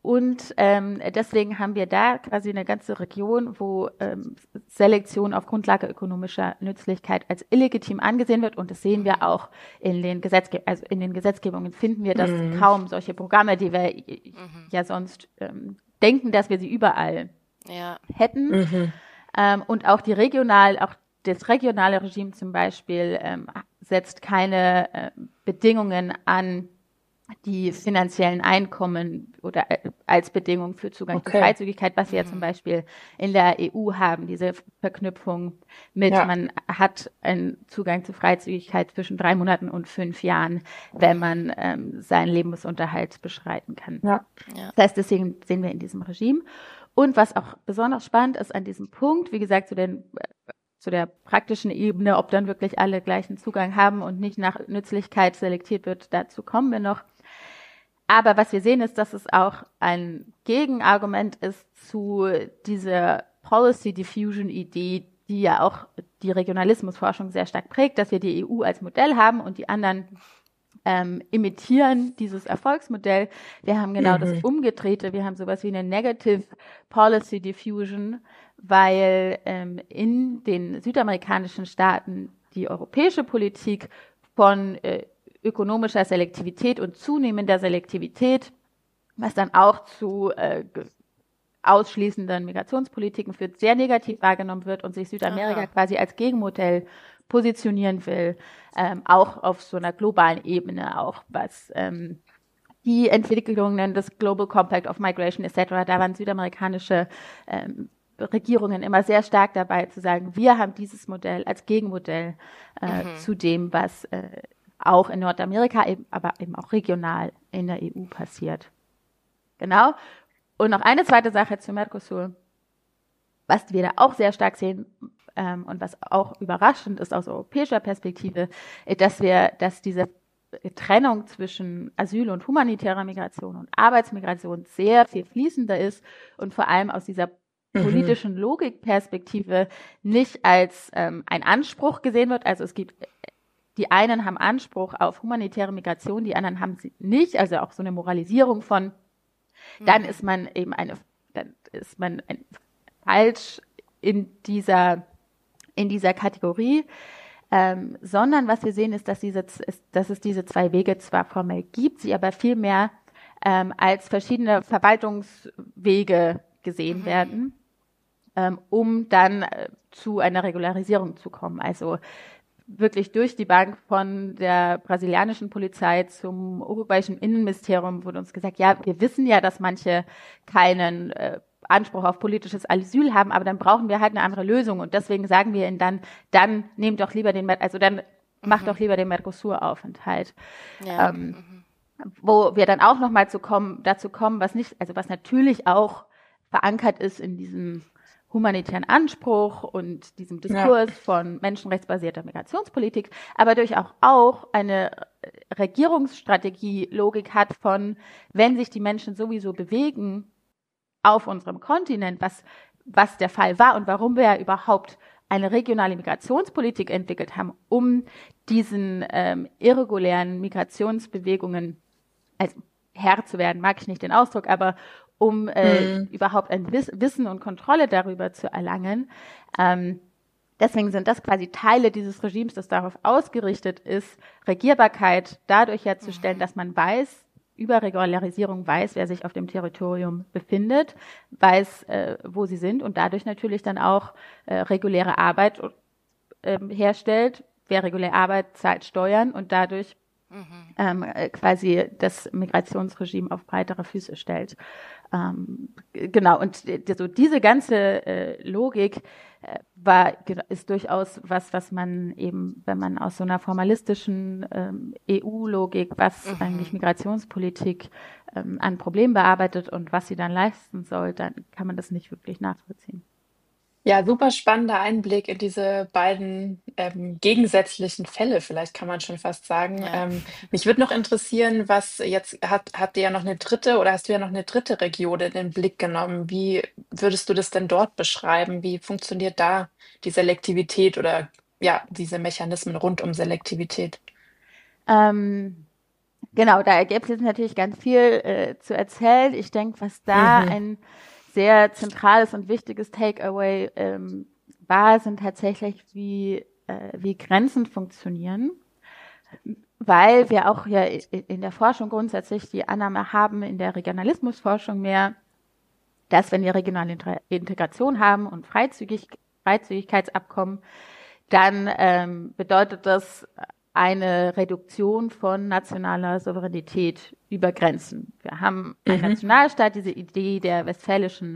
Und deswegen haben wir da quasi eine ganze Region, wo Selektion auf Grundlage ökonomischer Nützlichkeit als illegitim angesehen wird. Und das sehen wir auch in den also in den Gesetzgebungen finden wir das kaum solche Programme, die wir ja sonst denken, dass wir sie überall hätten. Und auch auch das regionale Regime zum Beispiel setzt keine Bedingungen an die finanziellen Einkommen oder als Bedingung für Zugang zur Freizügigkeit, was wir ja zum Beispiel in der EU haben, diese Verknüpfung mit, man hat einen Zugang zur Freizügigkeit zwischen 3 Monaten und 5 Jahren, wenn man seinen Lebensunterhalt bestreiten kann. Ja. Das heißt, deswegen sehen wir in diesem Regime. Und was auch besonders spannend ist an diesem Punkt, wie gesagt, zu der praktischen Ebene, ob dann wirklich alle gleichen Zugang haben und nicht nach Nützlichkeit selektiert wird, dazu kommen wir noch. Aber was wir sehen, ist, dass es auch ein Gegenargument ist zu dieser Policy Diffusion Idee, die ja auch die Regionalismusforschung sehr stark prägt, dass wir die EU als Modell haben und die anderen imitieren dieses Erfolgsmodell. Wir haben genau das Umgedrehte. Wir haben sowas wie eine Negative Policy Diffusion, weil in den südamerikanischen Staaten die europäische Politik von ökonomischer Selektivität und zunehmender Selektivität, was dann auch zu ausschließenden Migrationspolitiken führt, sehr negativ wahrgenommen wird und sich Südamerika quasi als Gegenmodell positionieren will, auch auf so einer globalen Ebene, auch was die Entwicklungen des Global Compact of Migration etc., da waren südamerikanische Regierungen immer sehr stark dabei zu sagen, wir haben dieses Modell als Gegenmodell zu dem, was auch in Nordamerika, aber eben auch regional in der EU passiert. Genau. Und noch eine zweite Sache zu Mercosur, was wir da auch sehr stark sehen und was auch überraschend ist aus europäischer Perspektive, dass diese Trennung zwischen Asyl- und humanitärer Migration und Arbeitsmigration sehr viel fließender ist und vor allem aus dieser politischen Logikperspektive nicht als ein Anspruch gesehen wird. Also es gibt die einen haben Anspruch auf humanitäre Migration, die anderen haben sie nicht, also auch so eine Moralisierung von, dann ist man eben falsch in dieser Kategorie, sondern was wir sehen ist, dass es diese 2 Wege zwar formell gibt, sie aber vielmehr als verschiedene Verwaltungswege gesehen werden, um dann zu einer Regularisierung zu kommen. Also wirklich durch die Bank von der brasilianischen Polizei zum uruguayischen Innenministerium wurde uns gesagt, ja, wir wissen ja, dass manche keinen Anspruch auf politisches Asyl haben, aber dann brauchen wir halt eine andere Lösung und deswegen sagen wir ihnen dann nehmt doch lieber macht doch lieber den Mercosur-Aufenthalt. Ja. Wo wir dann auch nochmal dazu kommen, was natürlich auch verankert ist in diesem humanitären Anspruch und diesem Diskurs von menschenrechtsbasierter Migrationspolitik, aber durchaus auch eine Regierungsstrategie-Logik hat von, wenn sich die Menschen sowieso bewegen auf unserem Kontinent, was der Fall war und warum wir ja überhaupt eine regionale Migrationspolitik entwickelt haben, um diesen irregulären Migrationsbewegungen als Herr zu werden, mag ich nicht den Ausdruck, aber um überhaupt ein Wissen und Kontrolle darüber zu erlangen. Deswegen sind das quasi Teile dieses Regimes, das darauf ausgerichtet ist, Regierbarkeit dadurch herzustellen, dass man über Regularisierung weiß, wer sich auf dem Territorium befindet, weiß, wo sie sind und dadurch natürlich dann auch reguläre Arbeit herstellt. Wer reguläre Arbeit zahlt Steuern und dadurch quasi das Migrationsregime auf breitere Füße stellt. Genau, und so diese ganze Logik ist durchaus was man eben, wenn man aus so einer formalistischen EU-Logik, was eigentlich Migrationspolitik an Problemen bearbeitet und was sie dann leisten soll, dann kann man das nicht wirklich nachvollziehen. Ja, super spannender Einblick in diese beiden gegensätzlichen Fälle, vielleicht kann man schon fast sagen. Ja. Mich würde noch interessieren, was jetzt habt ihr ja noch eine dritte oder hast du ja noch eine dritte Region in den Blick genommen? Wie würdest du das denn dort beschreiben? Wie funktioniert da die Selektivität oder ja, diese Mechanismen rund um Selektivität? Genau, da gibt es natürlich ganz viel zu erzählen. Ich denke, was da ein sehr zentrales und wichtiges Takeaway war, sind tatsächlich, wie Grenzen funktionieren, weil wir auch ja in der Forschung grundsätzlich die Annahme haben, in der Regionalismusforschung mehr, dass wenn wir regionale Integration haben und Freizügigkeitsabkommen, dann bedeutet das eine Reduktion von nationaler Souveränität über Grenzen. Wir haben einen Nationalstaat, diese Idee der westfälischen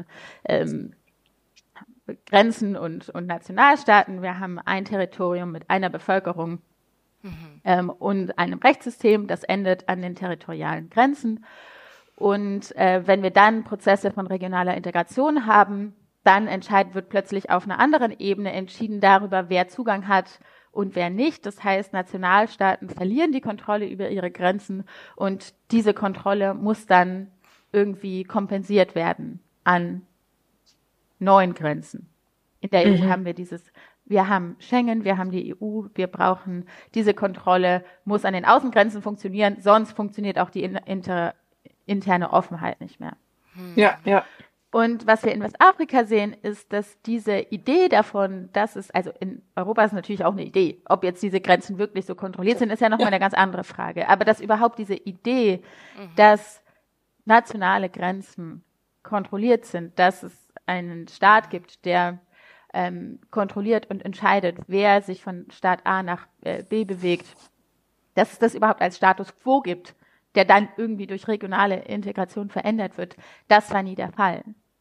Grenzen und Nationalstaaten. Wir haben ein Territorium mit einer Bevölkerung und einem Rechtssystem, das endet an den territorialen Grenzen. Und wenn wir dann Prozesse von regionaler Integration haben, dann wird plötzlich auf einer anderen Ebene entschieden darüber, wer Zugang hat und wer nicht. Das heißt, Nationalstaaten verlieren die Kontrolle über ihre Grenzen und diese Kontrolle muss dann irgendwie kompensiert werden an neuen Grenzen. In der EU haben wir haben Schengen, wir haben die EU, wir brauchen diese Kontrolle, muss an den Außengrenzen funktionieren, sonst funktioniert auch die interne Offenheit nicht mehr. Ja, ja. Und was wir in Westafrika sehen, ist, dass diese Idee davon, also in Europa ist natürlich auch eine Idee, ob jetzt diese Grenzen wirklich so kontrolliert sind, ist ja nochmal eine ganz andere Frage. Aber dass überhaupt diese Idee, dass nationale Grenzen kontrolliert sind, dass es einen Staat gibt, der kontrolliert und entscheidet, wer sich von Staat A nach B bewegt, dass es das überhaupt als Status quo gibt, der dann irgendwie durch regionale Integration verändert wird, das war nie der Fall.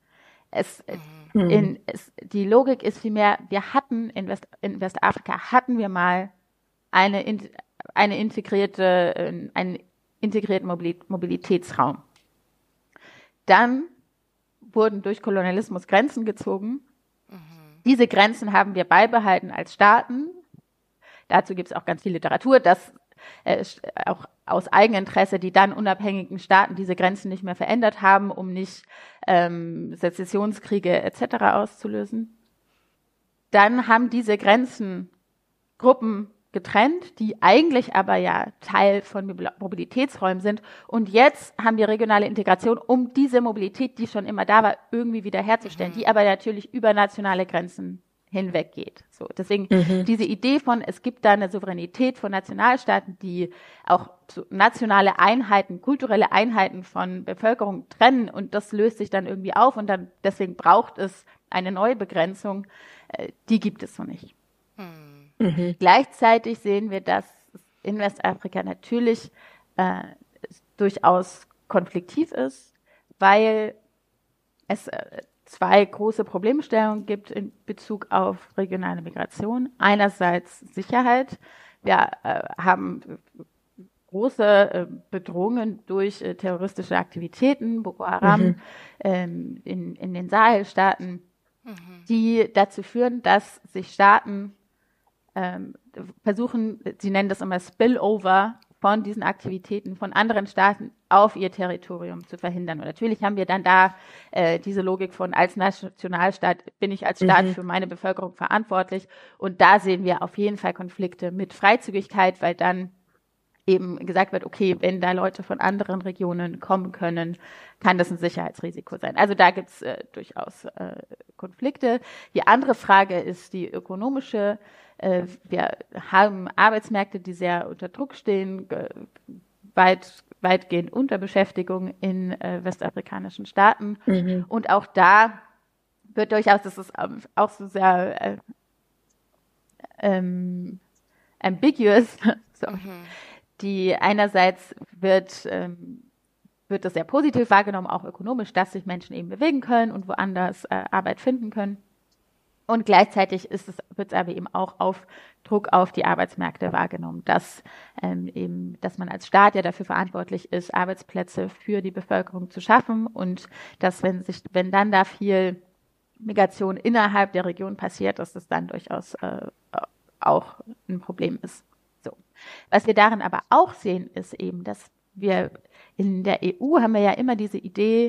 Die Logik ist vielmehr, wir hatten in Westafrika hatten wir mal einen integrierten Mobilitätsraum. Dann wurden durch Kolonialismus Grenzen gezogen. Diese Grenzen haben wir beibehalten als Staaten. Dazu gibt es auch ganz viel Literatur, dass auch aus Eigeninteresse die dann unabhängigen Staaten diese Grenzen nicht mehr verändert haben, um nicht Sezessionskriege etc. auszulösen. Dann haben diese Grenzen Gruppen getrennt, die eigentlich aber ja Teil von Mobilitätsräumen sind. Und jetzt haben wir regionale Integration, um diese Mobilität, die schon immer da war, irgendwie wiederherzustellen, die aber natürlich über nationale Grenzen hinweg geht. So, deswegen diese Idee von, es gibt da eine Souveränität von Nationalstaaten, die auch nationale Einheiten, kulturelle Einheiten von Bevölkerung trennen und das löst sich dann irgendwie auf und dann deswegen braucht es eine neue Begrenzung, die gibt es so nicht. Gleichzeitig sehen wir, dass in Westafrika natürlich durchaus konfliktiv ist, weil es zwei große Problemstellungen gibt in Bezug auf regionale Migration. Einerseits Sicherheit. Wir haben große Bedrohungen durch terroristische Aktivitäten, Boko Haram in den Sahelstaaten, die dazu führen, dass sich Staaten versuchen, sie nennen das immer Spillover von diesen Aktivitäten von anderen Staaten auf ihr Territorium zu verhindern. Und natürlich haben wir dann da diese Logik von, als Nationalstaat bin ich als Staat für meine Bevölkerung verantwortlich. Und da sehen wir auf jeden Fall Konflikte mit Freizügigkeit, weil dann eben gesagt wird, okay, wenn da Leute von anderen Regionen kommen können, kann das ein Sicherheitsrisiko sein. Also da gibt's durchaus Konflikte. Die andere Frage ist die ökonomische. Wir haben Arbeitsmärkte, die sehr unter Druck stehen, weitgehend Unterbeschäftigung in westafrikanischen Staaten. Und auch da wird durchaus, das ist auch so sehr ambiguous, die einerseits wird das sehr positiv wahrgenommen, auch ökonomisch, dass sich Menschen eben bewegen können und woanders Arbeit finden können. Und gleichzeitig wird es aber eben auch auf Druck auf die Arbeitsmärkte wahrgenommen, dass man als Staat ja dafür verantwortlich ist, Arbeitsplätze für die Bevölkerung zu schaffen und dass wenn dann da viel Migration innerhalb der Region passiert, dass das dann durchaus auch ein Problem ist. So. Was wir darin aber auch sehen, ist eben, dass wir in der EU haben wir ja immer diese Idee,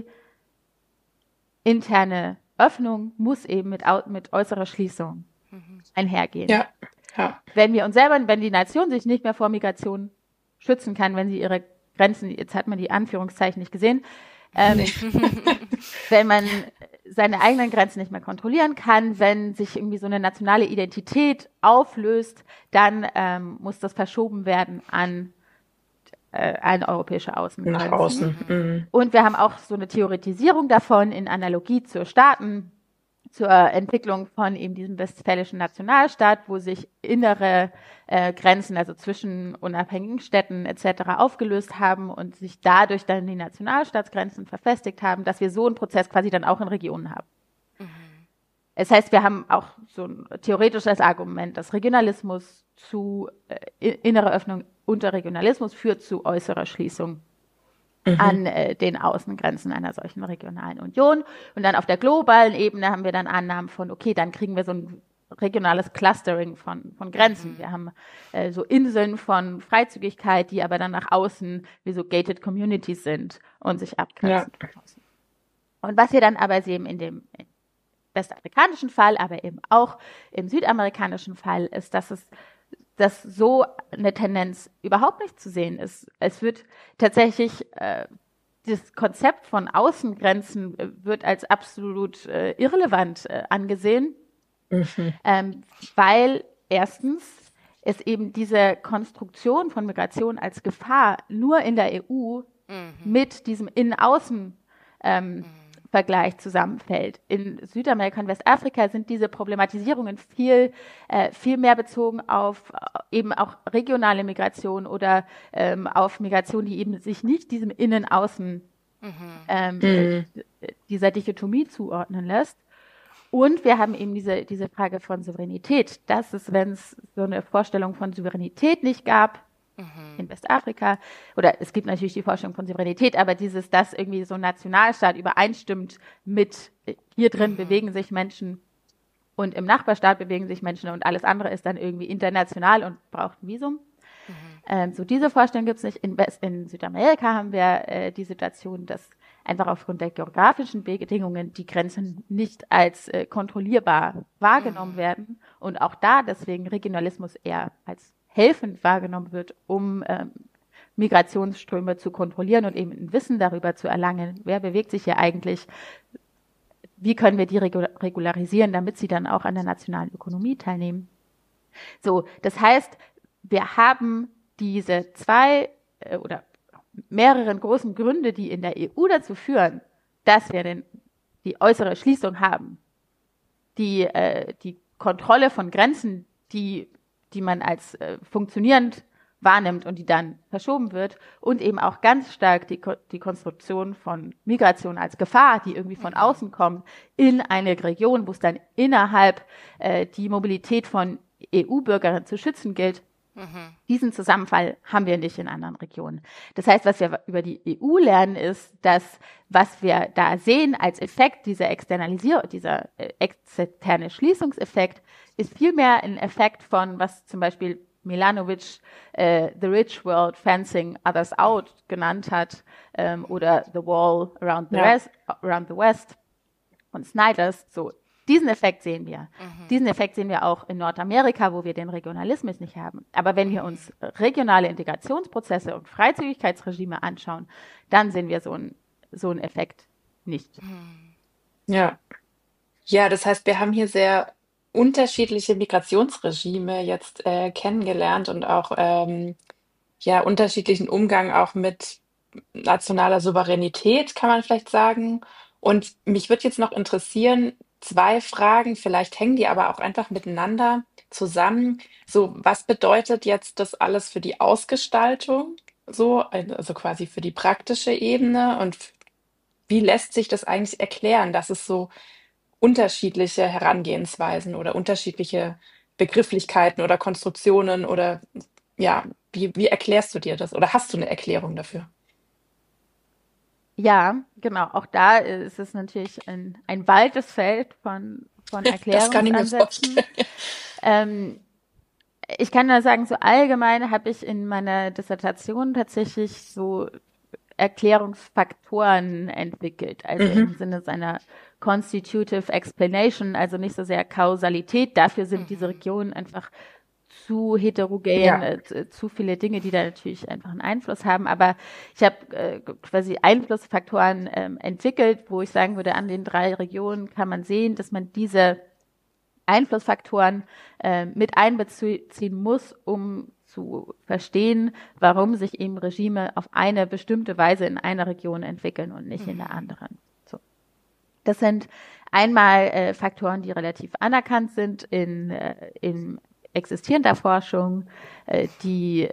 interne Öffnung muss eben mit äußerer Schließung einhergehen. Ja. Wenn die Nation sich nicht mehr vor Migration schützen kann, wenn sie ihre Grenzen, jetzt hat man die Anführungszeichen nicht gesehen, wenn man seine eigenen Grenzen nicht mehr kontrollieren kann, wenn sich irgendwie so eine nationale Identität auflöst, dann muss das verschoben werden an europäische Außengrenzen. Nach außen. Und wir haben auch so eine Theoretisierung davon in Analogie zur zur Entwicklung von eben diesem westfälischen Nationalstaat, wo sich innere Grenzen, also zwischen unabhängigen Städten etc. aufgelöst haben und sich dadurch dann die Nationalstaatsgrenzen verfestigt haben, dass wir so einen Prozess quasi dann auch in Regionen haben. Das heißt, wir haben auch so ein theoretisches Argument, dass Regionalismus zu innere Öffnung unter Regionalismus führt zu äußerer Schließung an den Außengrenzen einer solchen regionalen Union. Und dann auf der globalen Ebene haben wir dann Annahmen von, okay, dann kriegen wir so ein regionales Clustering von Grenzen. Wir haben so Inseln von Freizügigkeit, die aber dann nach außen wie so gated communities sind und sich abgrenzen. Ja. Und was wir dann aber sehen in dem westafrikanischen Fall, aber eben auch im südamerikanischen Fall, ist, dass so eine Tendenz überhaupt nicht zu sehen ist. Es wird tatsächlich, das Konzept von Außengrenzen wird als absolut irrelevant angesehen, weil erstens es eben diese Konstruktion von Migration als Gefahr nur in der EU mit diesem Innen-Außen Vergleich zusammenfällt. In Südamerika und Westafrika sind diese Problematisierungen viel mehr bezogen auf eben auch regionale Migration oder auf Migration, die eben sich nicht diesem Innen-Außen dieser Dichotomie zuordnen lässt. Und wir haben eben diese Frage von Souveränität. Das ist, wenn es so eine Vorstellung von Souveränität nicht gab, in Westafrika, oder es gibt natürlich die Vorstellung von Souveränität, aber dass irgendwie so ein Nationalstaat übereinstimmt mit, hier drin bewegen sich Menschen und im Nachbarstaat bewegen sich Menschen und alles andere ist dann irgendwie international und braucht ein Visum. So diese Vorstellung gibt es nicht. In Südamerika haben wir die Situation, dass einfach aufgrund der geografischen Bedingungen die Grenzen nicht als kontrollierbar wahrgenommen werden und auch da deswegen Regionalismus eher als helfend wahrgenommen wird, um Migrationsströme zu kontrollieren und eben ein Wissen darüber zu erlangen, wer bewegt sich hier eigentlich, wie können wir die regularisieren, damit sie dann auch an der nationalen Ökonomie teilnehmen. So, das heißt, wir haben diese zwei oder mehreren großen Gründe, die in der EU dazu führen, dass wir die äußere Schließung haben, die Kontrolle von Grenzen, die man als funktionierend wahrnimmt und die dann verschoben wird und eben auch ganz stark die Konstruktion von Migration als Gefahr, die irgendwie von außen kommt, in eine Region, wo es dann innerhalb die Mobilität von EU-Bürgerinnen zu schützen gilt. Diesen Zusammenfall haben wir nicht in anderen Regionen. Das heißt, was wir über die EU lernen, ist, dass was wir da sehen als Effekt, dieser externe Schließungseffekt, ist vielmehr ein Effekt von, was zum Beispiel Milanovic The Rich World Fencing Others Out genannt hat, oder The Wall Around the West und Snyders. So, diesen Effekt sehen wir. Diesen Effekt sehen wir auch in Nordamerika, wo wir den Regionalismus nicht haben. Aber wenn wir uns regionale Integrationsprozesse und Freizügigkeitsregime anschauen, dann sehen wir so einen Effekt nicht. Ja. Ja, das heißt, wir haben hier sehr unterschiedliche Migrationsregime jetzt kennengelernt und auch unterschiedlichen Umgang auch mit nationaler Souveränität, kann man vielleicht sagen. Und mich würde jetzt noch interessieren, zwei Fragen, vielleicht hängen die aber auch einfach miteinander zusammen. So, was bedeutet jetzt das alles für die Ausgestaltung? So, also quasi für die praktische Ebene und wie lässt sich das eigentlich erklären, dass es so unterschiedliche Herangehensweisen oder unterschiedliche Begrifflichkeiten oder Konstruktionen oder ja, wie erklärst du dir das oder hast du eine Erklärung dafür? Ja, genau. Auch da ist es natürlich ein weites Feld von Das kann ich mir Erklärungsansätzen. Ich kann nur sagen, so allgemein habe ich in meiner Dissertation tatsächlich so Erklärungsfaktoren entwickelt, also im Sinne seiner Constitutive Explanation, also nicht so sehr Kausalität. Dafür sind diese Regionen einfach zu heterogen, Ja. zu viele Dinge, die da natürlich einfach einen Einfluss haben. Aber ich habe quasi Einflussfaktoren entwickelt, wo ich sagen würde, an den 3 Regionen kann man sehen, dass man diese Einflussfaktoren mit einbeziehen muss, um zu verstehen, warum sich eben Regime auf eine bestimmte Weise in einer Region entwickeln und nicht in der anderen. So. Das sind einmal Faktoren, die relativ anerkannt sind in existierender Forschung, die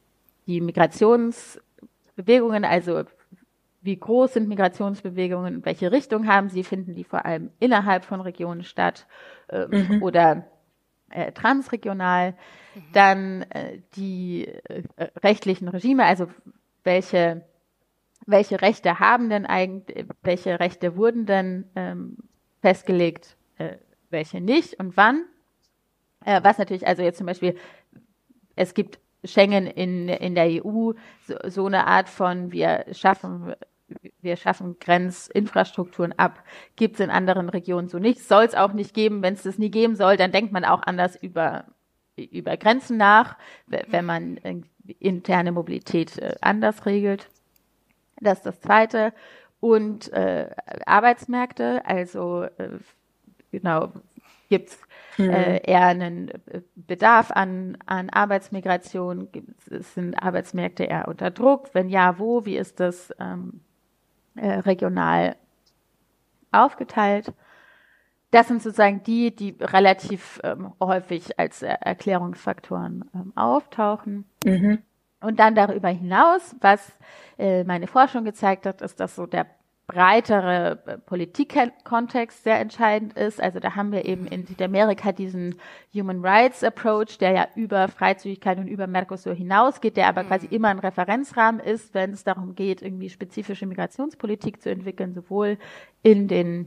Migrationsbewegungen, also wie groß sind Migrationsbewegungen, in welche Richtung haben sie, finden die vor allem innerhalb von Regionen statt oder transregional. Dann die rechtlichen Regime, also welche Rechte haben denn eigentlich, welche Rechte wurden denn festgelegt, welche nicht und wann. Was natürlich, also jetzt zum Beispiel, es gibt Schengen in der EU, so eine Art von, wir schaffen Grenzinfrastrukturen ab, gibt es in anderen Regionen so nicht, soll es auch nicht geben. Wenn es das nie geben soll, dann denkt man auch anders über Grenzen nach, wenn man interne Mobilität anders regelt. Das ist das Zweite. Und Arbeitsmärkte, also genau, gibt es eher einen Bedarf an Arbeitsmigration? Sind Arbeitsmärkte eher unter Druck? Wenn ja, wo? Wie ist das regional aufgeteilt? Das sind sozusagen die relativ häufig als Erklärungsfaktoren auftauchen. Und dann darüber hinaus, was meine Forschung gezeigt hat, ist, dass so der breitere Politikkontext sehr entscheidend ist. Also da haben wir eben in Südamerika diesen Human Rights Approach, der ja über Freizügigkeit und über Mercosur hinausgeht, der aber quasi immer ein Referenzrahmen ist, wenn es darum geht, irgendwie spezifische Migrationspolitik zu entwickeln, sowohl in den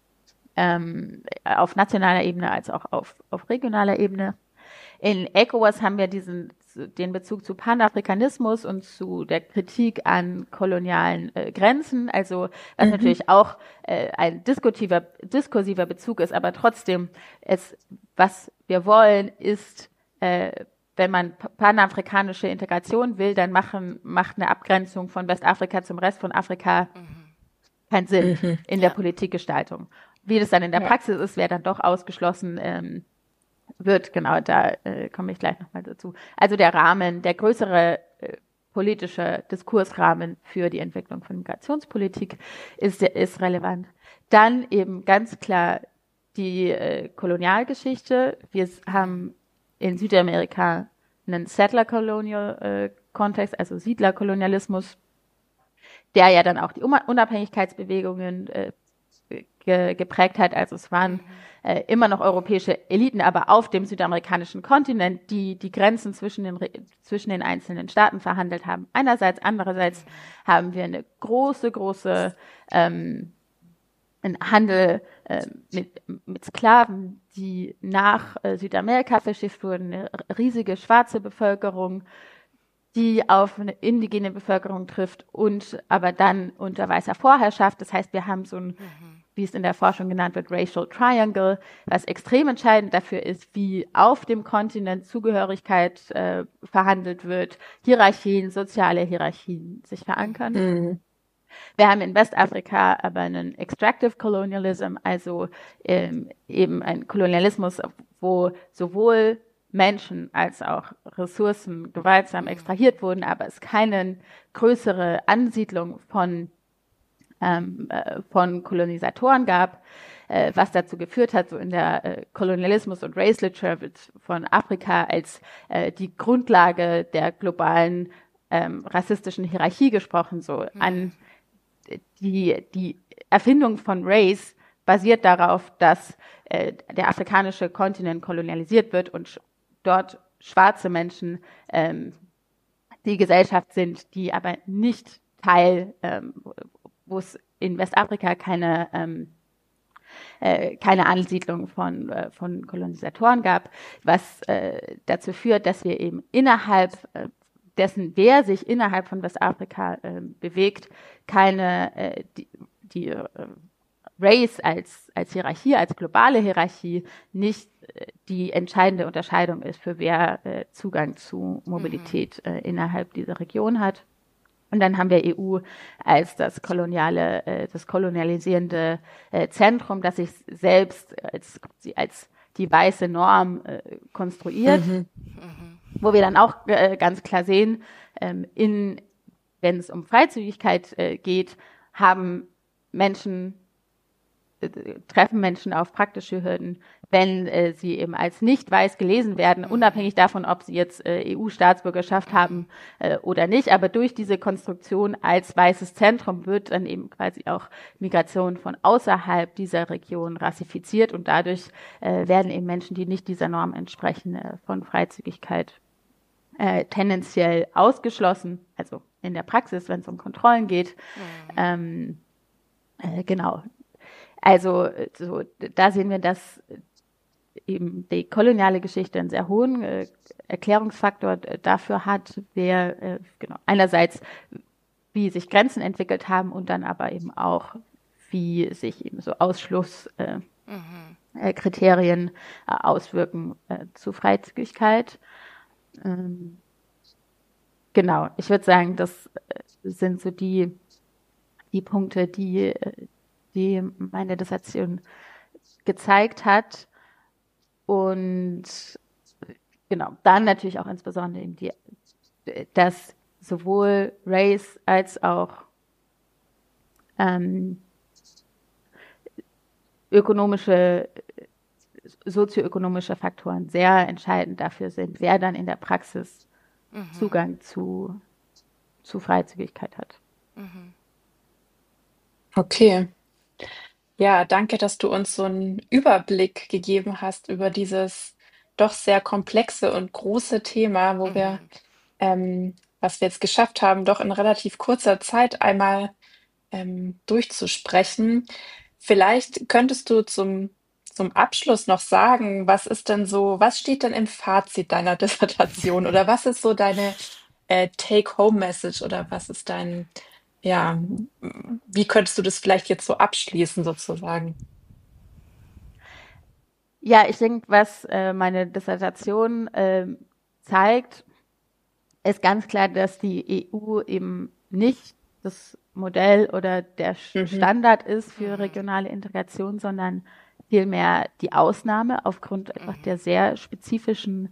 auf nationaler Ebene als auch auf regionaler Ebene. In ECOWAS haben wir den Bezug zu Panafrikanismus und zu der Kritik an kolonialen Grenzen, also was natürlich auch ein diskursiver Bezug ist, aber trotzdem was wir wollen, ist, wenn man panafrikanische Integration will, dann macht eine Abgrenzung von Westafrika zum Rest von Afrika keinen Sinn in der Politikgestaltung. Wie das dann in der Praxis ist, wer dann doch ausgeschlossen wird, genau, da komme ich gleich nochmal dazu. Also der Rahmen, der größere politische Diskursrahmen für die Entwicklung von Migrationspolitik ist relevant. Dann eben ganz klar die Kolonialgeschichte. Wir haben in Südamerika einen Settler-Colonial-Kontext, also Siedlerkolonialismus, der ja dann auch die Unabhängigkeitsbewegungen geprägt hat. Also es waren immer noch europäische Eliten, aber auf dem südamerikanischen Kontinent, die Grenzen zwischen den einzelnen Staaten verhandelt haben. Andererseits haben wir eine große einen Handel mit Sklaven, die nach Südamerika verschifft wurden, eine riesige schwarze Bevölkerung, die auf eine indigene Bevölkerung trifft und aber dann unter weißer Vorherrschaft. Das heißt, wir haben so ein, wie es in der Forschung genannt wird, Racial Triangle, was extrem entscheidend dafür ist, wie auf dem Kontinent Zugehörigkeit verhandelt wird, Hierarchien, soziale Hierarchien sich verankern. Wir haben in Westafrika aber einen Extractive Colonialism, also eben ein Kolonialismus, wo sowohl Menschen als auch Ressourcen gewaltsam extrahiert wurden, aber es keine größere Ansiedlung von Kolonisatoren gab, was dazu geführt hat, so in der Kolonialismus- und Race-Literature wird von Afrika als die Grundlage der globalen rassistischen Hierarchie gesprochen, so an die Erfindung von Race basiert darauf, dass der afrikanische Kontinent kolonialisiert wird und dort schwarze Menschen die Gesellschaft sind, die aber nicht Teil, wo es in Westafrika keine Ansiedlung von Kolonisatoren gab, was dazu führt, dass wir eben innerhalb dessen, wer sich innerhalb von Westafrika bewegt, keine die Race als Hierarchie, als globale Hierarchie nicht die entscheidende Unterscheidung ist, für wer Zugang zu Mobilität innerhalb dieser Region hat. Und dann haben wir EU als das kolonialisierende Zentrum, das sich selbst als die weiße Norm konstruiert, wo wir dann auch ganz klar sehen, wenn es um Freizügigkeit geht, treffen Menschen auf praktische Hürden, wenn sie eben als nicht weiß gelesen werden, unabhängig davon, ob sie jetzt EU-Staatsbürgerschaft haben oder nicht. Aber durch diese Konstruktion als weißes Zentrum wird dann eben quasi auch Migration von außerhalb dieser Region rassifiziert und dadurch werden eben Menschen, die nicht dieser Norm entsprechen, von Freizügigkeit tendenziell ausgeschlossen, also in der Praxis, wenn es um Kontrollen geht. Genau. Also da sehen wir, dass eben die koloniale Geschichte einen sehr hohen Erklärungsfaktor dafür hat, einerseits wie sich Grenzen entwickelt haben und dann aber eben auch, wie sich eben so Ausschlusskriterien auswirken zu Freizügigkeit. Genau, ich würde sagen, das sind so die Punkte, die meine Dissertation gezeigt hat. Und genau, dann natürlich auch insbesondere eben dass sowohl Race als auch sozioökonomische Faktoren sehr entscheidend dafür sind, wer dann in der Praxis Zugang zu Freizügigkeit hat. Okay. Ja, danke, dass du uns so einen Überblick gegeben hast über dieses doch sehr komplexe und große Thema, wo wir, was wir jetzt geschafft haben, doch in relativ kurzer Zeit einmal durchzusprechen. Vielleicht könntest du zum Abschluss noch sagen, was steht denn im Fazit deiner Dissertation oder was ist so deine Take-Home-Message oder was ist wie könntest du das vielleicht jetzt so abschließen sozusagen? Ja, ich denke, was meine Dissertation zeigt, ist ganz klar, dass die EU eben nicht das Modell oder der Standard ist für regionale Integration, sondern vielmehr die Ausnahme aufgrund einfach dem sehr spezifischen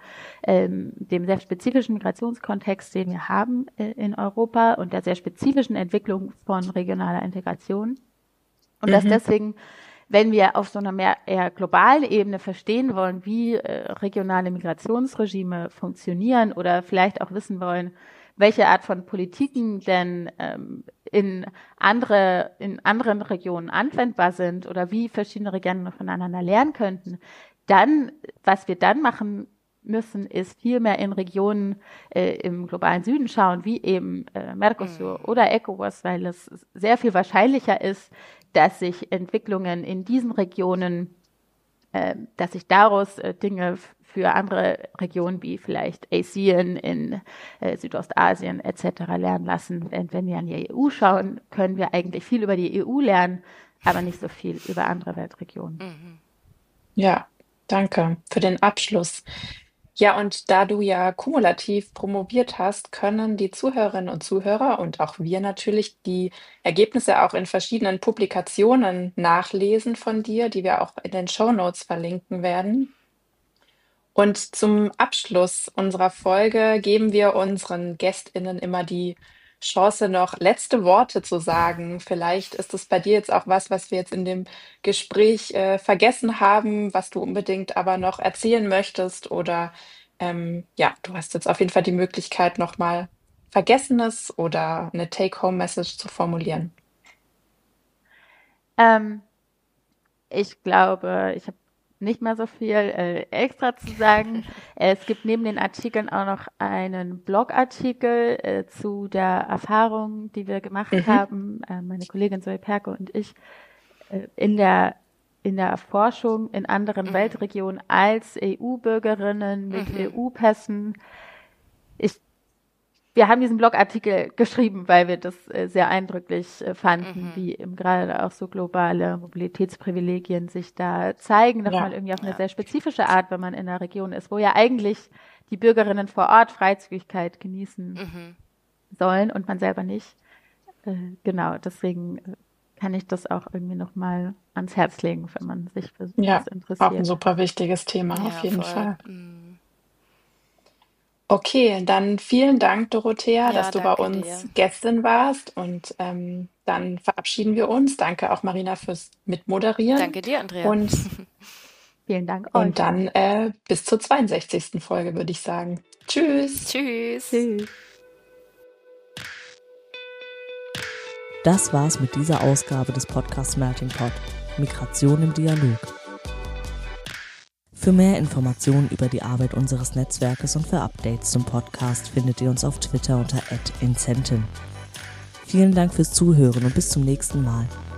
Migrationskontext, den wir haben in Europa und der sehr spezifischen Entwicklung von regionaler Integration. Und dass deswegen, wenn wir auf so einer eher globalen Ebene verstehen wollen, wie regionale Migrationsregime funktionieren oder vielleicht auch wissen wollen, welche Art von Politiken denn in anderen Regionen anwendbar sind oder wie verschiedene Regionen voneinander lernen könnten, dann, was wir dann machen müssen, ist viel mehr in Regionen im globalen Süden schauen, wie eben Mercosur oder ECOWAS, weil es sehr viel wahrscheinlicher ist, dass sich Entwicklungen in diesen Regionen, dass sich daraus Dinge für andere Regionen wie vielleicht ASEAN in Südostasien etc. lernen lassen. Wenn wir an die EU schauen, können wir eigentlich viel über die EU lernen, aber nicht so viel über andere Weltregionen. Ja, danke für den Abschluss. Ja, und da du ja kumulativ promoviert hast, können die Zuhörerinnen und Zuhörer und auch wir natürlich die Ergebnisse auch in verschiedenen Publikationen nachlesen von dir, die wir auch in den Shownotes verlinken werden. Und zum Abschluss unserer Folge geben wir unseren GästInnen immer die Chance, noch letzte Worte zu sagen. Vielleicht ist es bei dir jetzt auch was wir jetzt in dem Gespräch vergessen haben, was du unbedingt aber noch erzählen möchtest. Oder du hast jetzt auf jeden Fall die Möglichkeit, nochmal Vergessenes oder eine Take-Home-Message zu formulieren. Ich glaube, ich habe nicht mehr so viel extra zu sagen. Es gibt neben den Artikeln auch noch einen Blogartikel zu der Erfahrung, die wir gemacht haben, meine Kollegin Zoe Perko und ich, in der Forschung in anderen Weltregionen als EU-Bürgerinnen mit EU-Pässen. wir haben diesen Blogartikel geschrieben, weil wir das sehr eindrücklich fanden, wie eben gerade auch so globale Mobilitätsprivilegien sich da zeigen, nochmal irgendwie auf eine sehr spezifische Art, wenn man in einer Region ist, wo ja eigentlich die Bürgerinnen vor Ort Freizügigkeit genießen sollen und man selber nicht. Genau, deswegen kann ich das auch irgendwie nochmal ans Herz legen, wenn man sich für sowas interessiert. Auch ein super wichtiges Thema, auf jeden voll. Fall. Okay, dann vielen Dank, Dorothea, dass du bei danke uns dir. Gästin warst und dann verabschieden wir uns. Danke auch, Marina, fürs Mitmoderieren. Danke dir, Andrea. Und vielen Dank euch. Und dann bis zur 62. Folge, würde ich sagen. Tschüss. Tschüss. Tschüss. Das war's mit dieser Ausgabe des Podcasts Melting Pot. Migration im Dialog. Für mehr Informationen über die Arbeit unseres Netzwerkes und für Updates zum Podcast findet ihr uns auf Twitter unter @incentin. Vielen Dank fürs Zuhören und bis zum nächsten Mal.